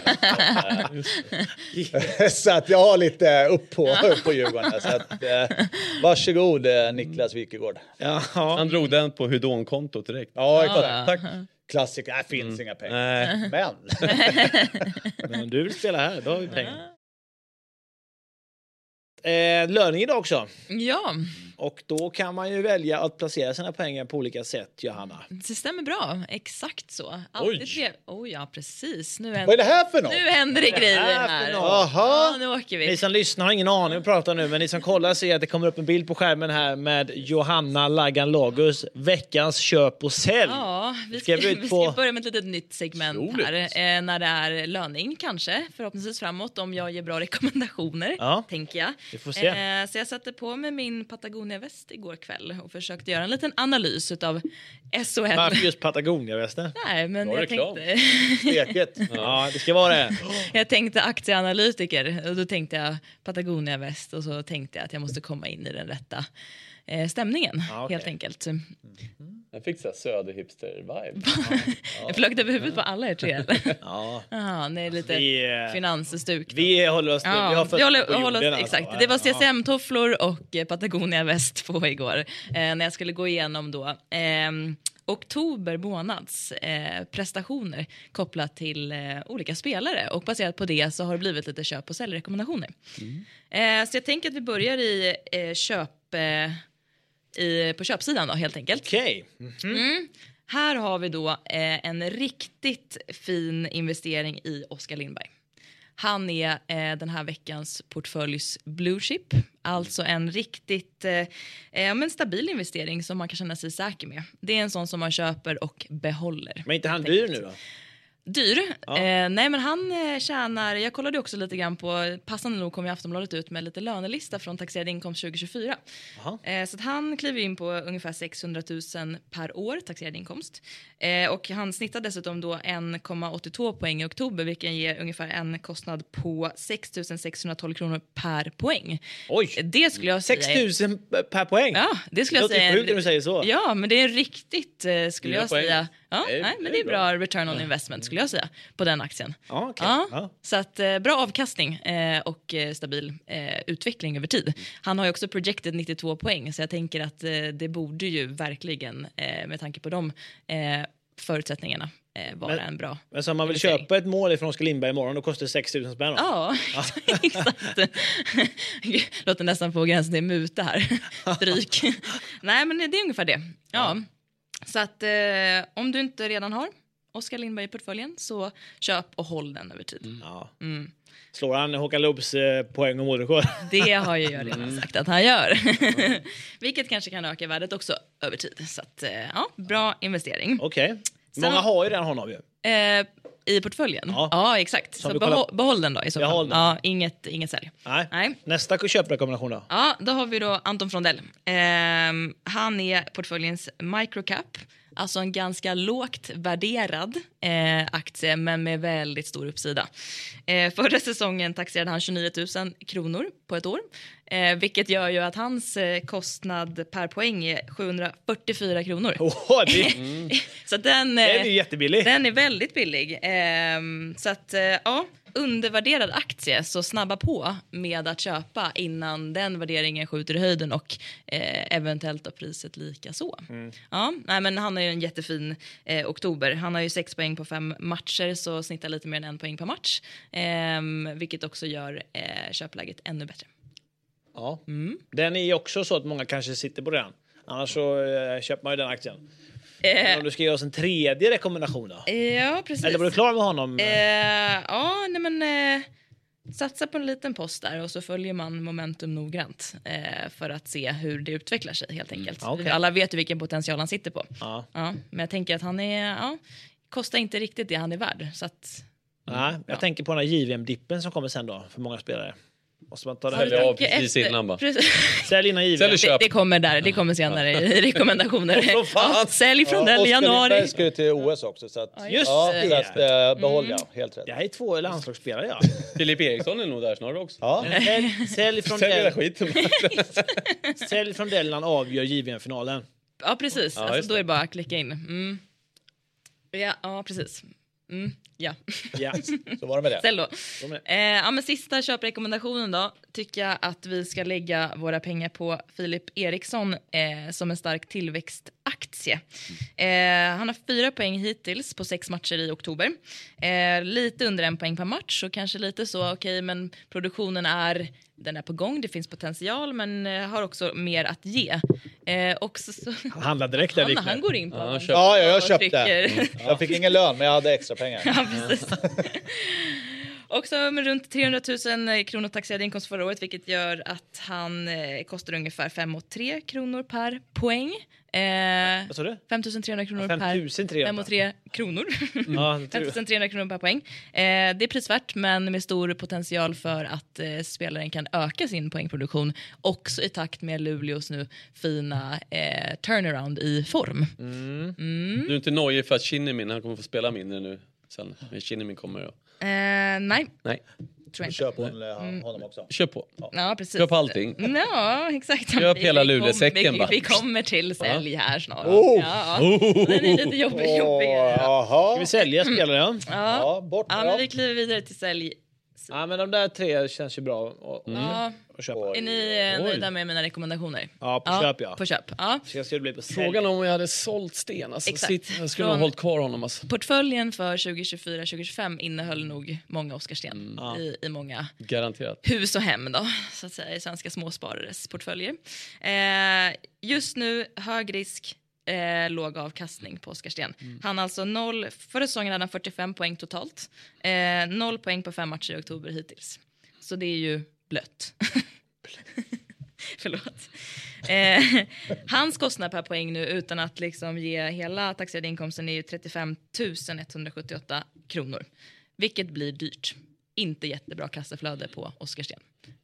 pengar. Så att jag har lite upp på, upp på Djurgården. Så att, eh, varsågod eh, Niklas Wikegård. Ja. Han drog den på Hudon-kontot direkt. Ja, Ja. tack. tack. Klassiker, det finns mm. inga pengar. Nej. Men. Men om du vill spela här, då har vi pengar. Eh, löning idag också. Ja, Och då kan man ju välja att placera sina pengar på olika sätt, Johanna. det stämmer bra. Exakt så. Alltid Oj. tre... oh, ja, precis. Nu Vad är händer, det här för något? nu händer det grejer här för här. något? Ja, Jaha. nu åker Ni vi. som lyssnar har ingen aning om vad jag pratar nu, men ni som kollar ser att det kommer upp en bild på skärmen här med Johanna Laggan Lagus, veckans köp och sälj. Ja, vi Ska ska, vi ut vi på- ska börja med ett litet nytt segment Roligt. här. Eh, när det är löning kanske, förhoppningsvis framåt, om jag ger bra rekommendationer, Ja. tänker jag. Vi får se. Eh, så jag satte på mig min Patagonia-väst igår kväll och försökte göra en liten analys utav S H L. Varför just Patagonia-västen? Nej, men Bra jag reklam. tänkte, Steket. Ja, det ska vara det. jag tänkte aktieanalytiker och då tänkte jag Patagonia-väst och så tänkte jag att jag måste komma in i den rätta eh, stämningen, Ja, okej. helt enkelt. Jag fick så här söderhipster-vibe. Jag flög över huvudet på alla er tre. eller? Ja. Jaha, det är lite Vi, eh, finansstuk. vi håller oss... Ja, vi har vi fötter håller, på håller jorden, oss, alltså. exakt. Det var C S Ja. M-tofflor och eh, Patagonia-väst på igår. Eh, när jag skulle gå igenom då eh, oktober månads eh, prestationer kopplat till eh, olika spelare. Och baserat på det så har det blivit lite köp- och säljrekommendationer. Mm. Eh, så jag tänker att vi börjar i eh, köp... Eh, i, på köpsidan då, helt enkelt. Okej. Mm. Här har vi då eh, en riktigt fin investering i Oskar Lindberg. Han är eh, den här veckans portföljs blue chip. Alltså en riktigt eh, eh, men stabil investering som man kan känna sig säker med. Det är en sån som man köper och behåller. Men inte han dyr nu då? Dyr? Ja. Eh, nej men han eh, tjänar, jag kollade också lite grann på, passande nog kom ju Aftonbladet ut med lite lönelista från taxerad inkomst tjugo tjugofyra. Eh, så att han kliver in på ungefär sexhundratusen per år taxerad inkomst. Eh, och han snittar dessutom då en komma åttiotvå poäng i oktober, vilket ger ungefär en kostnad på sex tusen sexhundratolv kronor per poäng. Oj! Det skulle jag säga. sex tusen per poäng? Ja, det skulle Det jag låter säga. sjukt när du säger så. Ja, men det är riktigt, eh, skulle Fyra jag poäng. säga. Ja, Det är- nej, men det det är är bra return on investment skulle jag säga på den aktien. Ja, okej. Ja, Ja. så att eh, bra avkastning eh, och eh, stabil eh, utveckling över tid. Han har ju också projected nittiotvå poäng, så jag tänker att eh, det borde ju verkligen eh, med tanke på de eh, förutsättningarna eh, vara Men- en bra. Men så om man vill investering. köpa ett mål ifrån Oskar Lindberg imorgon, då kostar det sex tusen spänn. då? Ja, exakt. Låter nästan på gränsen till muta här. Stryk. Nej, men det är ungefär det. Ja. Så att eh, om du inte redan har Oskar Lindberg i portföljen, så köp och håll den över tid. Ja. Mm. Slår han Håkan Loobs eh, poäng och målrekord? Det har ju jag redan sagt att han gör. Vilket kanske kan öka värdet också över tid. Så att, eh, ja, bra investering. Okej. Sen- Många har ju redan honom ju. Eh, I portföljen? Ja. Ja, exakt. Så Så du behå- kollar- behåll den då i så fall. Behåll den. Ja, inget, inget sälj. Nej. Nej. Nästa köprekommendation då? Ja, då har vi då Anton Frondell. Ehm, han är portföljens microcap. Alltså en ganska lågt värderad eh, aktie, men med väldigt stor uppsida. Eh, förra säsongen taxerade han tjugonio tusen kronor på ett år. Eh, vilket gör ju att hans eh, kostnad per poäng är sjuhundrafyrtiofyra kronor. Åh, det, Så att den, det är eh, ju jättebillig. den är väldigt billig. Ehm, så att, eh, ja, undervärderad aktie, så snabba på med att köpa innan den värderingen skjuter i höjden och eh, eventuellt av priset lika så. Mm. Ja, nej, men han har ju en jättefin eh, oktober. Han har ju sex poäng på fem matcher, så snittar lite mer än en poäng per match. Ehm, vilket också gör eh, köpläget ännu bättre. Ja. Mm. Den är ju också så att många kanske sitter på den. Annars så eh, köper man ju den aktien. Eh, Men om du ska ge oss en tredje rekommendation då? ja, precis. Eller var du klar med honom? Eh, ja, nej men eh, satsa på en liten post där och så följer man momentum noggrant eh, för att se hur det utvecklar sig helt enkelt. Mm, okay. Vi alla vet ju vilken potential han sitter på. Ja. Ja, men jag tänker att han är, ja, kostar inte riktigt det han är värd. Så att, Nej, jag ja. tänker på den här J V M-dippen som kommer sen då för många spelare. Måste man ta det Sälj här? av precis innan bara. Precis. Sälj innan J V M. Sälj och Det, köp. det kommer där, det kommer senare i rekommendationer. Åh, fan. Ja, sälj från Ja, den i Oskar januari. Lindberg ska ju till O S också. Så att, Ja, Just ja, det. så att, eh, behåll jag. Helt rätt. Det här är två landslagsspelare, ja. Filip Eriksson är nog där snarare också. Ja. Sälj, sälj från Sälj hela Del, skiten. sälj från Delland avgör J V M-finalen. Ja, precis. Ja, alltså, just då det. är det bara att klicka in. Mm. Ja, ja, precis. Mm, ja. Ja. Så var det med det. Ställ då. De är- Eh, ja, men sista köprekommendationen då tycker jag att vi ska lägga våra pengar på Filip Eriksson eh, som en stark tillväxtaktie. Eh, han har fyra poäng hittills på sex matcher i oktober. Eh, lite under en poäng per match och kanske lite så okej, okay, men produktionen är den är på gång, det finns potential men eh, har också mer att ge. Eh, också så, Han handlar direkt där, han, Wikner. han går in på Ja, han köp. Ja, ja, jag och köpte. trycker. Jag fick ingen lön, men jag hade extra pengar. Ja, precis. Också med runt trehundratusen kronor taxerad inkomst förra året, vilket gör att han eh, kostar ungefär fem komma tre kronor per poäng. Eh, Vad sa du? fem tusen trehundra kronor fem per tusen trehundra. fem komma tre kronor. Ja, det tror fem tusen trehundra kronor per poäng. Eh, det är prisvärt, men med stor potential för att eh, spelaren kan öka sin poängproduktion också i takt med Luleås nu fina eh, turnaround i form. Mm. Mm. Du är inte nojig för att Kinnimin, han kommer få spela mindre nu sen. Men Kinnimin kommer då. Eh, nej, Nej, tror jag inte. Kör på hon, honom också. kör på. Ja, precis. Kör på allting. Ja, exakt. Köp Vi- hela vi kom- Luleåsäcken vi, bara. vi kommer till sälj här snart. Oh! Ja, den är lite jobbig. Åh, jobbig. Ja. Ska jaha. vi sälja spelare? Ja. Ja. Ja, bort Ja, med men dem. vi kliver vidare till sälj. Ja, men de där tre känns ju bra att, Ja. att köpa. Är ni eh, Oj. nöjda med mina rekommendationer? Ja, på köp ja. På köp, ja. Ska, ska det bli på sälj? Frågan om jag hade sålt Sten. Alltså, Exakt. sitt, jag skulle Från- ha hållit kvar honom. Alltså. Portföljen för tjugo tjugofyra tjugo tjugofem innehöll nog många Oscarsten Ja. i, i många Garanterat. hus och hem då, så att säga, i svenska småsparares portföljer. Eh, just nu hög risk, eh, låg avkastning på Oscarsten. Han alltså noll, förra säsongen hade han fyrtiofem poäng totalt. Eh, noll poäng på fem matcher i oktober hittills. Så det är ju blött. Förlåt. Eh, hans kostnad per poäng nu utan att liksom ge hela taxerade inkomsten är ju trettiofem tusen etthundrasjuttioåtta kronor. Vilket blir dyrt. Inte jättebra kassaflöde på Oscarsten.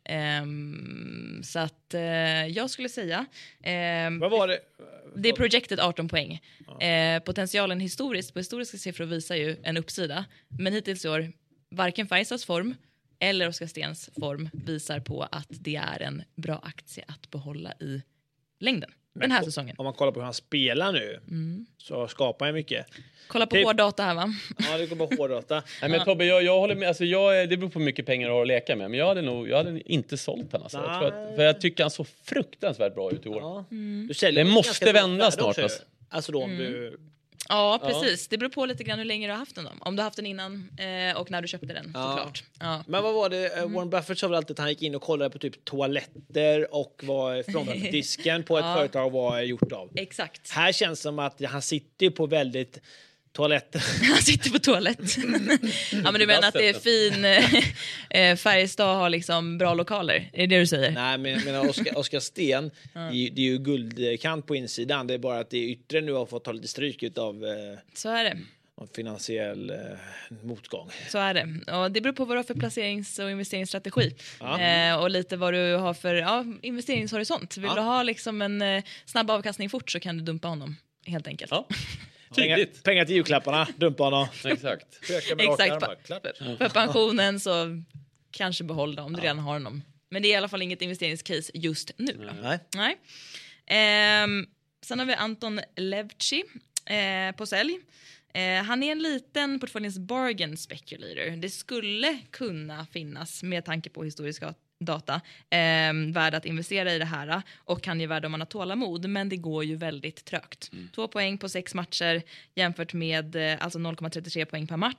Um, så att uh, jag skulle säga um, Vad var det? det är projected arton poäng. Eh, potentialen historiskt på historiska siffror visar ju en uppsida. Men hittills i år varken Färjestads form eller Oscarstens form visar på att det är en bra aktie att behålla i längden. Den här säsongen. Om man kollar på hur han spelar nu så skapar han mycket. Kolla på Typ- hård data här va? Ja, det går bara hårdata. Nej, men Tobbe, jag, jag håller med. Alltså, jag, det beror på hur mycket pengar du har att leka med. Men jag hade nog jag hade inte sålt den. Alltså. Jag tror att, för jag tycker han så fruktansvärt bra ut i år. Ja. Mm. Du säljer Det med måste ganska bra vända värde snart, också ju. alltså. Alltså då om du... Ja, precis. Det beror på lite grann hur länge du har haft den då. Om du har haft den innan eh, och när du köpte den, Ja. såklart. Ja. Men vad var det? Eh, Warren Buffett sa väl alltid att han gick in och kollade på typ toaletter och vad frontdisken på ett Ja. företag var gjort av. Exakt. Här känns det som att han sitter på väldigt toaletter. Han sitter på toalett. Ja, men du menar att det är fin... Eh, Färjestad har liksom bra lokaler. Är det det du säger? Nej, men jag menar Oskar, Oskar Sten, det, är, ju- det är ju guldkant på insidan. Det är bara att det yttre nu har fått ta lite stryk av eh, Så är det. av finansiell eh, motgång. Så är det. Och det beror på vad du har för placerings- och investeringsstrategi. Ja. Eh, och lite vad du har för ja, investeringshorisont. Vill Ja. du ha liksom en eh, snabb avkastning fort så kan du dumpa honom. Helt enkelt. Ja. Pengar, Tydligt. pengar till julklapparna, dumpa honom. Exakt. Peka med raka Exakt. armar. Klart. För pensionen så kanske behåll dem om du redan har honom. Men det är i alla fall inget investeringscase just nu. Då. Nej. Nej. Ehm, sen har vi Anton Levci eh, på sälj. Eh, han är en liten portföljens bargain speculator. Det skulle kunna finnas med tanke på historiska data eh, värd att investera i det här och kan ge värde om man har tålamod, men det går ju väldigt trögt. Två poäng på sex matcher jämfört med eh, alltså noll komma trettiotre poäng per match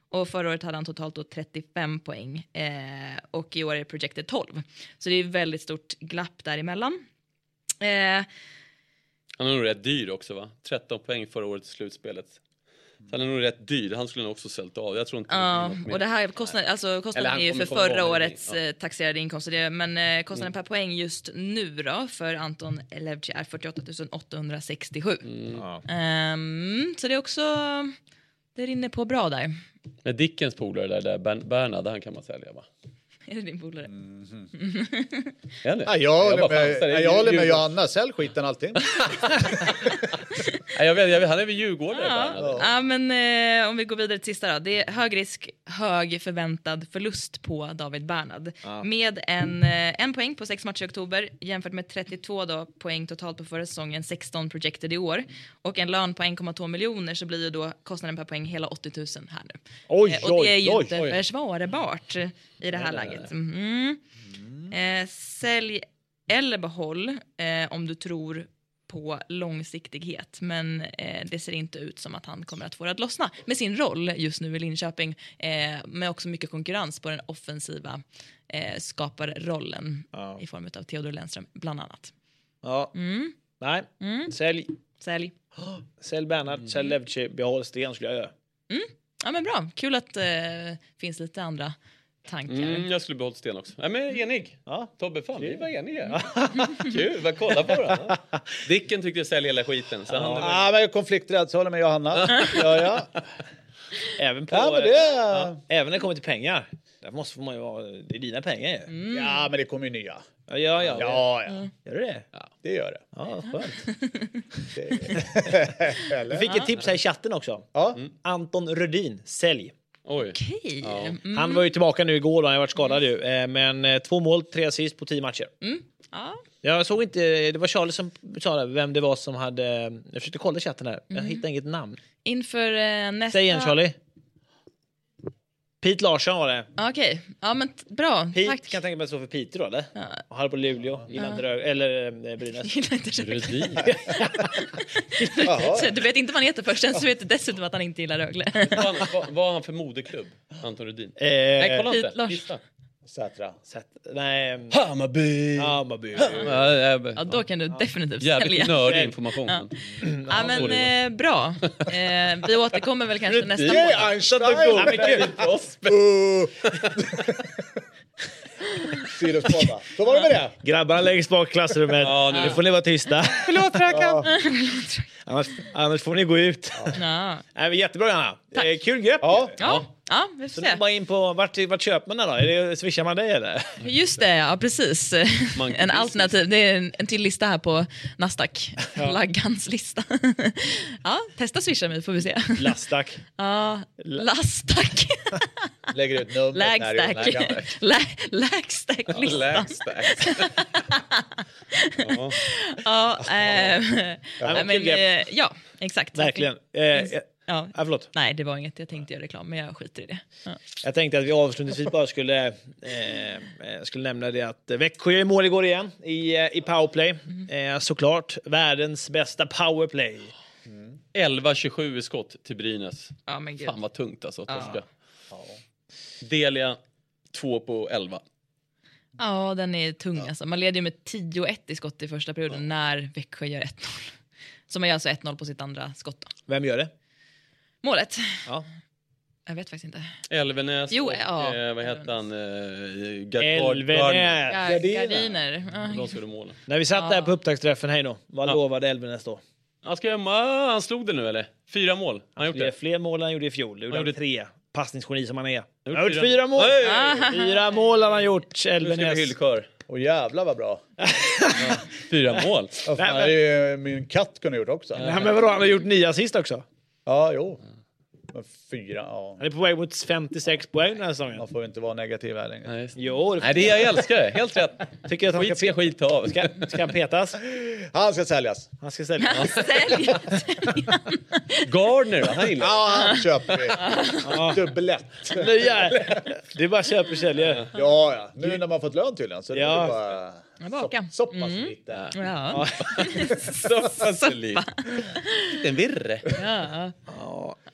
Och förra året hade han totalt då trettiofem poäng. Eh, och i år är projected tolv. Så det är väldigt stort glapp däremellan. Eh, Han är nog rätt dyr också, va? tretton poäng förra året i slutspelet. Så han är nog rätt dyr. Han skulle nog också sålt av. Jag tror inte Ja, uh, och det här kostnad, alltså kostnaden är ju för förra årets ja. taxerade inkomster. Det, men eh, kostnaden mm. per poäng just nu då för Anton Levci är fyrtioåtta tusen åttahundrasextiosju. Mm. Um, så det är också, det rinner på bra där. Med Dickens polare där, där Bernhard, han kan man sälja, va? Är det din polare? Mm-hmm. Är det? Ja, jag håller med, jag, jag håller med Johanna, sälj skiten allting. Ja, jag vet, jag vet, han är vid Djurgården. Ja, ja. ja men eh, om vi går vidare till sista då. Det är hög risk, hög förväntad förlust på David Bernhard. Ja. Med en, eh, en poäng på sex matcher i oktober jämfört med trettiotvå då, poäng totalt på förra säsongen, sexton projected i år. Och en lön på en komma två miljoner så blir ju då kostnaden per poäng hela åttio tusen här nu. Oj, eh, och det är ju oj, inte oj. försvarbart i det här nej, läget. Mm. Mm. Eh, sälj eller behåll eh, om du tror på långsiktighet, men eh, det ser inte ut som att han kommer att få det att lossna med sin roll just nu i Linköping, eh, med också mycket konkurrens på den offensiva eh, skaparrollen ja. i form av Theodor Lennström bland annat. Ja. Mm. Nej, mm. sälj. Sälj. Sälj Bernhard, mm. sälj Levci, behåll Sten skulle jag göra. Mm. Ja men bra, kul att det eh, finns lite andra tankar. Mm, jag skulle behållit Sten också. Nej, men enig. Ja, Tobbe, fan, vi var eniga. Kul, vad kolla på den. Dicken tyckte jag sälja hela skiten. Så ja, han ah, men jag konflikträdd, så håller med Johanna. ja, ja. Även på... Ja, men det... ja, även när det kommer till pengar. Där måste man ju vara... Det är dina pengar ju. Mm. Ja, men det kommer ju nya. Ja, ja. Ja, ja. Mm. Gör du det? Ja, det gör det. Ja, skönt. det... Vi fick ett tips här i chatten också. Ja. Mm. Anton Rödin, sälj. Oj. Okej. Ja. Mm. Han var ju tillbaka nu igår, han har varit skadad ju. Mm. Men två mål, tre assist på tio matcher. Mm. Ja. Jag såg inte, det var Charlie som sa vem det var som hade... Jag försökte kolla chatten här, jag Mm. hittade inget namn. Inför eh, nästa... Säg igen, Charlie. Pete Larsson var det. Okej, ja men t- bra. Pete Tack. kan jag tänka mig att stå för Peter då, eller? Ja. Och här på Luleå, gillar Ja. inte Rögle, eller äh, Brynäs. Gillar inte Rögle. Rödin. Så du vet inte vad han heter först, sen så vet du dessutom att han inte gillar Rögle. vad, vad, vad har han för moderklubb, Anton Rödin? Eh, Nej, kolla Pete inte. Lars. Gissa. Sätra. Sätt, nej. Hammarby! Hammarby. Ja, ja, Ja, då kan du definitivt jävligt sälja. nördig information. Ja. Men. Ja men eh, bra. Eh, vi återkommer väl kanske nästa Det månad. är Einstein! Ja, men kul. Sidospår. Så var det med det. Grabbarna längst bak i klassrummet. Ja, nu- nu får ni vara tysta. Förlåt fröken. Ja. annars, annars får ni gå ut. Ja. Nej, men jättebra, Anna. Tack. Eh, kul grepp. Ja. Ja. Ja, vi Så får nu se. bara in på, vart, vart köper man den då? Är det, swishar man dig eller? Just det, ja precis. Man- En alternativ, det är en, en till lista här på Nasdaq. Laggans lista. Ja, testa swisha mig får vi se. Lastak. Ja, Lastak. Lägger ut numret där. Lagstack. Lä- Lagstack-listan. Lägstack. Ja. Ja, eh, ja, men, kul grepp. eh, ja, exakt. Verkligen. Eh, eh, Ja. ja, förlåt. Nej, det var inget jag tänkte göra reklam, men jag skiter i det. Ja. Jag tänkte att vi avslutningsvis bara skulle, eh, eh, skulle nämna det att Växjö gör mål igår igen i, eh, i powerplay. Mm. Eh, såklart världens bästa powerplay. elva tjugosju i skott till Brynäs. Ja, men gud. Fan vad tungt alltså. Ja. Torska. Delia två på elva. Ja, den är tung alltså. Man leder ju med tio ett i skott i första perioden när Växjö gör ett noll. Så man gör alltså ett noll på sitt andra skott då. Vem gör det? Målet? Ja. Jag vet faktiskt inte. Elvenäs Jo, och ja. eh, vad heter han? Eh, Gard- Elvenäs. Gar- Gardiner. Gardiner. Ja. De skulle måla. När vi satt Ja. där på upptaktsträffen, hej då. Vad Ja. lovade Elvenäs då? Han, ska, ah, han slog det nu eller? Fyra mål. Han har gjort Fler, det. fler mål än han gjorde i fjol. Det gjorde Han han gjorde- tre. Passningsgeni som han är. Han Han har gjort fyra- fyra mål. Hey! Fyra mål har han gjort, Nu ska vi Elvenäs. hyllkör. Och jävlar vad bra. Fyra mål. Ja, fan, det är ju min katt kunde gjort också. Nej, men vadå, han har gjort nio assist också. Ja, jo. Men fyra, ja. Han är på väg mot femtiosex poäng den här säsongen. Man får ju inte vara negativ här längre. Nej, Jo, det Nej, det jag älskar det. Helt rätt. tycker jag att han Skit ska, ska skit av. ska, ska han petas. Han ska säljas. Han ska sälja. Sälj! Gardner då? Han gillar det. Ja, han köper vi. Dubblett. Nu jävlar. Det är bara köp och säljer. Ja, ja. Nu när man fått lön tydligen så det Ja. är det bara Baka. så, så pass lite. Ja. Så pass lite. En virre. Ja. Ja,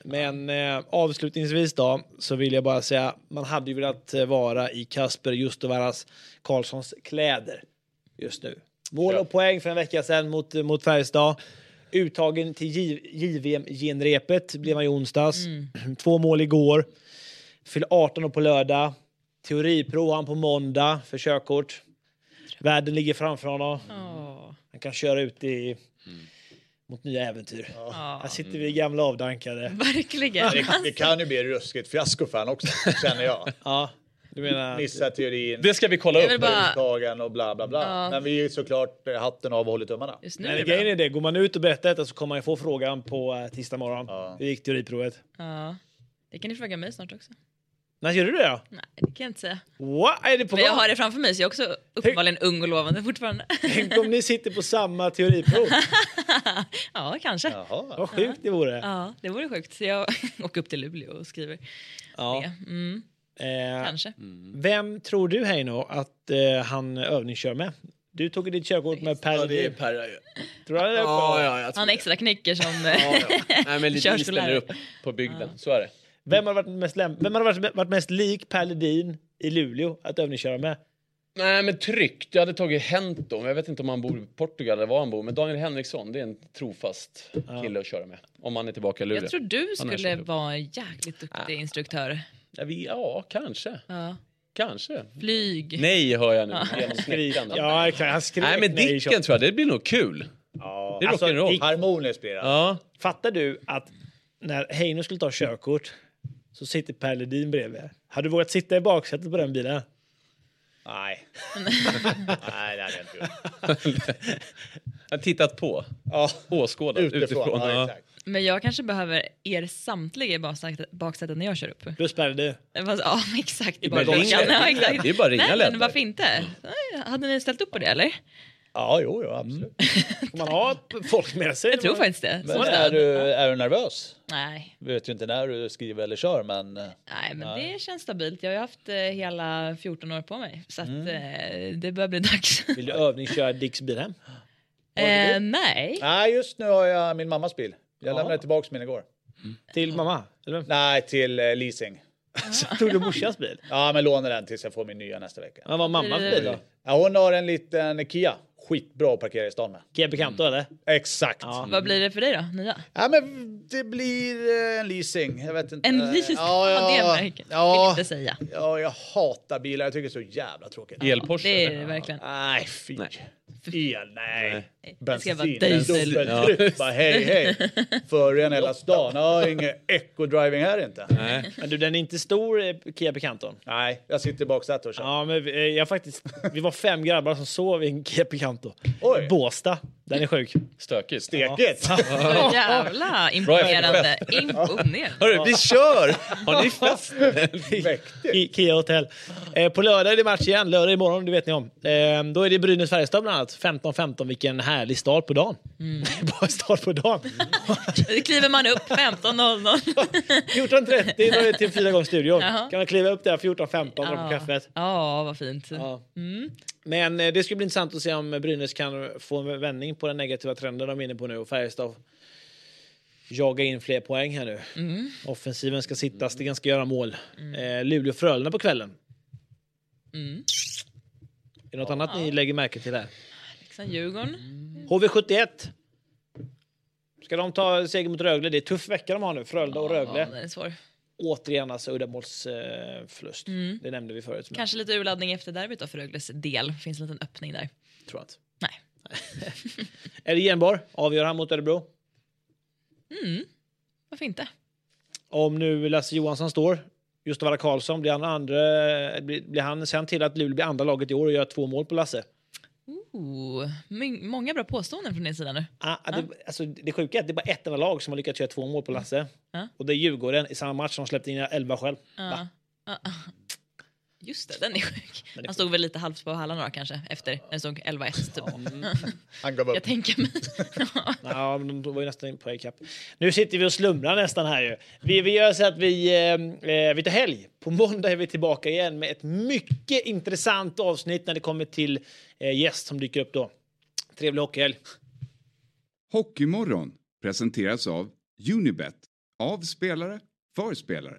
Men eh, avslutningsvis då så vill jag bara säga man hade ju velat vara i Kasper Justovaras Karlssons kläder just nu. Mål och poäng för en vecka sedan mot, mot Färjestad. Uttagen till J V M-genrepet blev han i onsdags. Mm. Två mål igår. Fyller arton år på lördag. Teoriprov han på måndag för körkort. Världen ligger framför honom. Oh. Han kan köra ut i... Mm. mot nya äventyr. Ja. Här sitter vi gamla avdankade. Verkligen. Det, det kan ju bli ruskigt fiasko för han också, känner jag. Ja, du menar... Missa teorin. Det ska vi kolla upp. Bara... och bla bla bla. Ja. Men vi är ju såklart hatten av och hållit tummarna. Just nu. Men grejen är det, går man ut och berättar detta så kommer man ju få frågan på uh, tisdag morgon. Ja. Hur gick teoriprovet? Ja, det kan ni fråga mig snart också. När gör du det då? Nej, det kan jag inte säga. What? Är det på Men jag har det framför mig så jag är också uppenbarligen ung och lovande fortfarande. Tänk om ni sitter på samma teoriprov. Ja, kanske. Jaha. Vad sjukt det vore. Ja, det vore sjukt. Så jag åker upp till Luleå och skriver ja. det. Mm. Eh, kanske. Vem tror du, Heino, att eh, han övningskör med? Du tog ditt körkort med Per. Ja, det är Per. Tror du det? Ja, ja, jag tror han extra knicker som ja, ja. Nej, men lite ställer upp på bygden. Ja. Så är det. Vem har varit mest, läm- Vem har varit, varit mest lik Per Ledin i Luleå att övningsköra med? Nej, men tryggt. Jag hade tagit Hento. Jag vet inte om han bor i Portugal eller var han bor. Men Daniel Henriksson, det är en trofast kille att köra med. Om han är tillbaka i Luleå. Jag tror du skulle vara en jäkligt duktig ja. instruktör. Ja, vi, ja kanske. Ja. Kanske. Flyg. Nej, hör jag nu. Ja, ja han skrek. Nej, men Dicken nej, tror jag. Det blir nog kul. Ja. Det är alltså, rock'n'roll. Harmoniskt blir det. Ja. Fattar du att när Heino skulle ta körkort så sitter Per Ledin bredvid. Har du vågat sitta i baksätet på den bilen? Nej. Nej, det hade jag inte gjort. Jag har tittat på. Ja. Åskådat utifrån. utifrån. Ja, ja. exakt. Men jag kanske behöver er samtliga i baksätet när jag kör upp. Plus Per Ledin. Ja, exakt. Det är bara ringa. Ja, exakt. Det är bara ringa. Nej, men varför inte? Hade ni ställt upp på det, eller? Ja, jo, jo, absolut. Ska man ha folk med sig? Jag tror faktiskt det. Men är du, är du nervös? Nej. Du vet ju inte när du skriver eller kör, men... Nej, men nej. Det känns stabilt. Jag har ju haft eh, hela fjorton år på mig. Så att mm. eh, det börjar bli dags. Vill du övningsköra Dicks bil hem? Eh, nej. Nej, just nu har jag min mammas bil. Jag ja. lämnade tillbaka min igår. Mm. Till mamma? Eller? Nej, till eh, leasing. Så tog du morsans bil? Ja, men lånar den tills jag får min nya nästa vecka. Men vad mammas bil då? Ja, hon har en liten Kia. Skitbra att parkera i stan med. Kia Picanto mm. eller? Exakt. Ja. Vad blir det för dig då? Nya? Ja, men det blir en leasing. Jag vet inte. En leasing? Ja, ja, ja, det märker. Ja, vill inte säga. Ja, jag hatar bilar. Jag tycker det är så jävla tråkigt. El-Porsche? Det är det verkligen. Nej, fy. Nej. El, nej. nej. Bensin. Det ska vara diesel. Ja. Bara, hej, hej. För en hela stan. Ja, ingen eco-driving här inte. Nej. Men du, den är inte stor, Kia Picanton. Nej, jag sitter i baksätet och kör. Ja, men vi, jag faktiskt, vi var fem grabbar som sov i en Kia Picanto. Oj. Båsta. Den är sjuk. Stökigt. Stekigt. Ja. Jävla imponerande. Imponerande. Hörru, vi kör! Har ni fest? I Kia Hotel. Eh, på lördag är det match igen. Lördag imorgon, det vet ni om. Eh, då är det Brynäs Färjestad bland annat. femton femton, vilken härlig start på dagen. Mm. Bara start på dagen. Det kliver man upp femton noll noll. fjorton trettio, då är det till fyra gånger studion. Jaha. Kan man kliva upp där fjorton femton ja. På kaffet. Ja, vad fint. Ja. Mm. Men eh, det ska bli intressant att se om Brynäs kan få en vändning på den negativa trenden de är inne på nu. Och Färjestad jaga in fler poäng här nu. Mm. Offensiven ska sitta, Stigen ska göra mål. Mm. Eh, Luleå Frölunda på kvällen. Mm. Är det något ja. annat ni lägger märke till här? Liksom Djurgården. Mm. H V sjuttioett. Ska de ta seger mot Rögle? Det är tuff vecka de har nu. Frölunda och Rögle. Ja, det är svår. Återigen alltså uddamålsförlust. Eh, mm. Det nämnde vi förut. Kanske lite urladdning efter derbyt då för Rögles del. Finns en liten öppning där. Tror jag inte. Nej. Är det Genborg? Avgör han mot Örebro? Mm. Varför inte? Om nu Lasse Johansson står, Justavara Karlsson, blir han, andra, blir, blir han sen till att Luleå blir andra laget i år och gör två mål på Lasse? Ooh, många bra påståenden från din sida nu. Ah, ah. Det, alltså, det sjuka är att det är bara ett enda lag som har lyckats göra två mål på Lasse. Mm. Och det är Djurgården i samma match som släppte in elva själv. Uh. Uh. Just det, den är sjuk. Han stod väl lite halvt på halvan några kanske efter. Den stod elva ett typ. Mm. Han gav upp. Jag tänker mig. Ja, men då var ju nästan på ikapp. Nu sitter vi och slumrar nästan här ju. Vi, vi gör så att vi, eh, vi tar helg. På måndag är vi tillbaka igen med ett mycket intressant avsnitt när det kommer till eh, gäst som dyker upp då. Trevlig hockeyhelg. Hockeymorgon presenteras av Unibet. Av spelare, för spelare.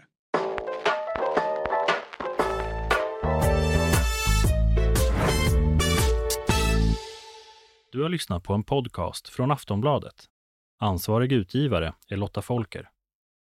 Du har lyssnat på en podcast från Aftonbladet. Ansvarig utgivare är Lotta Folker.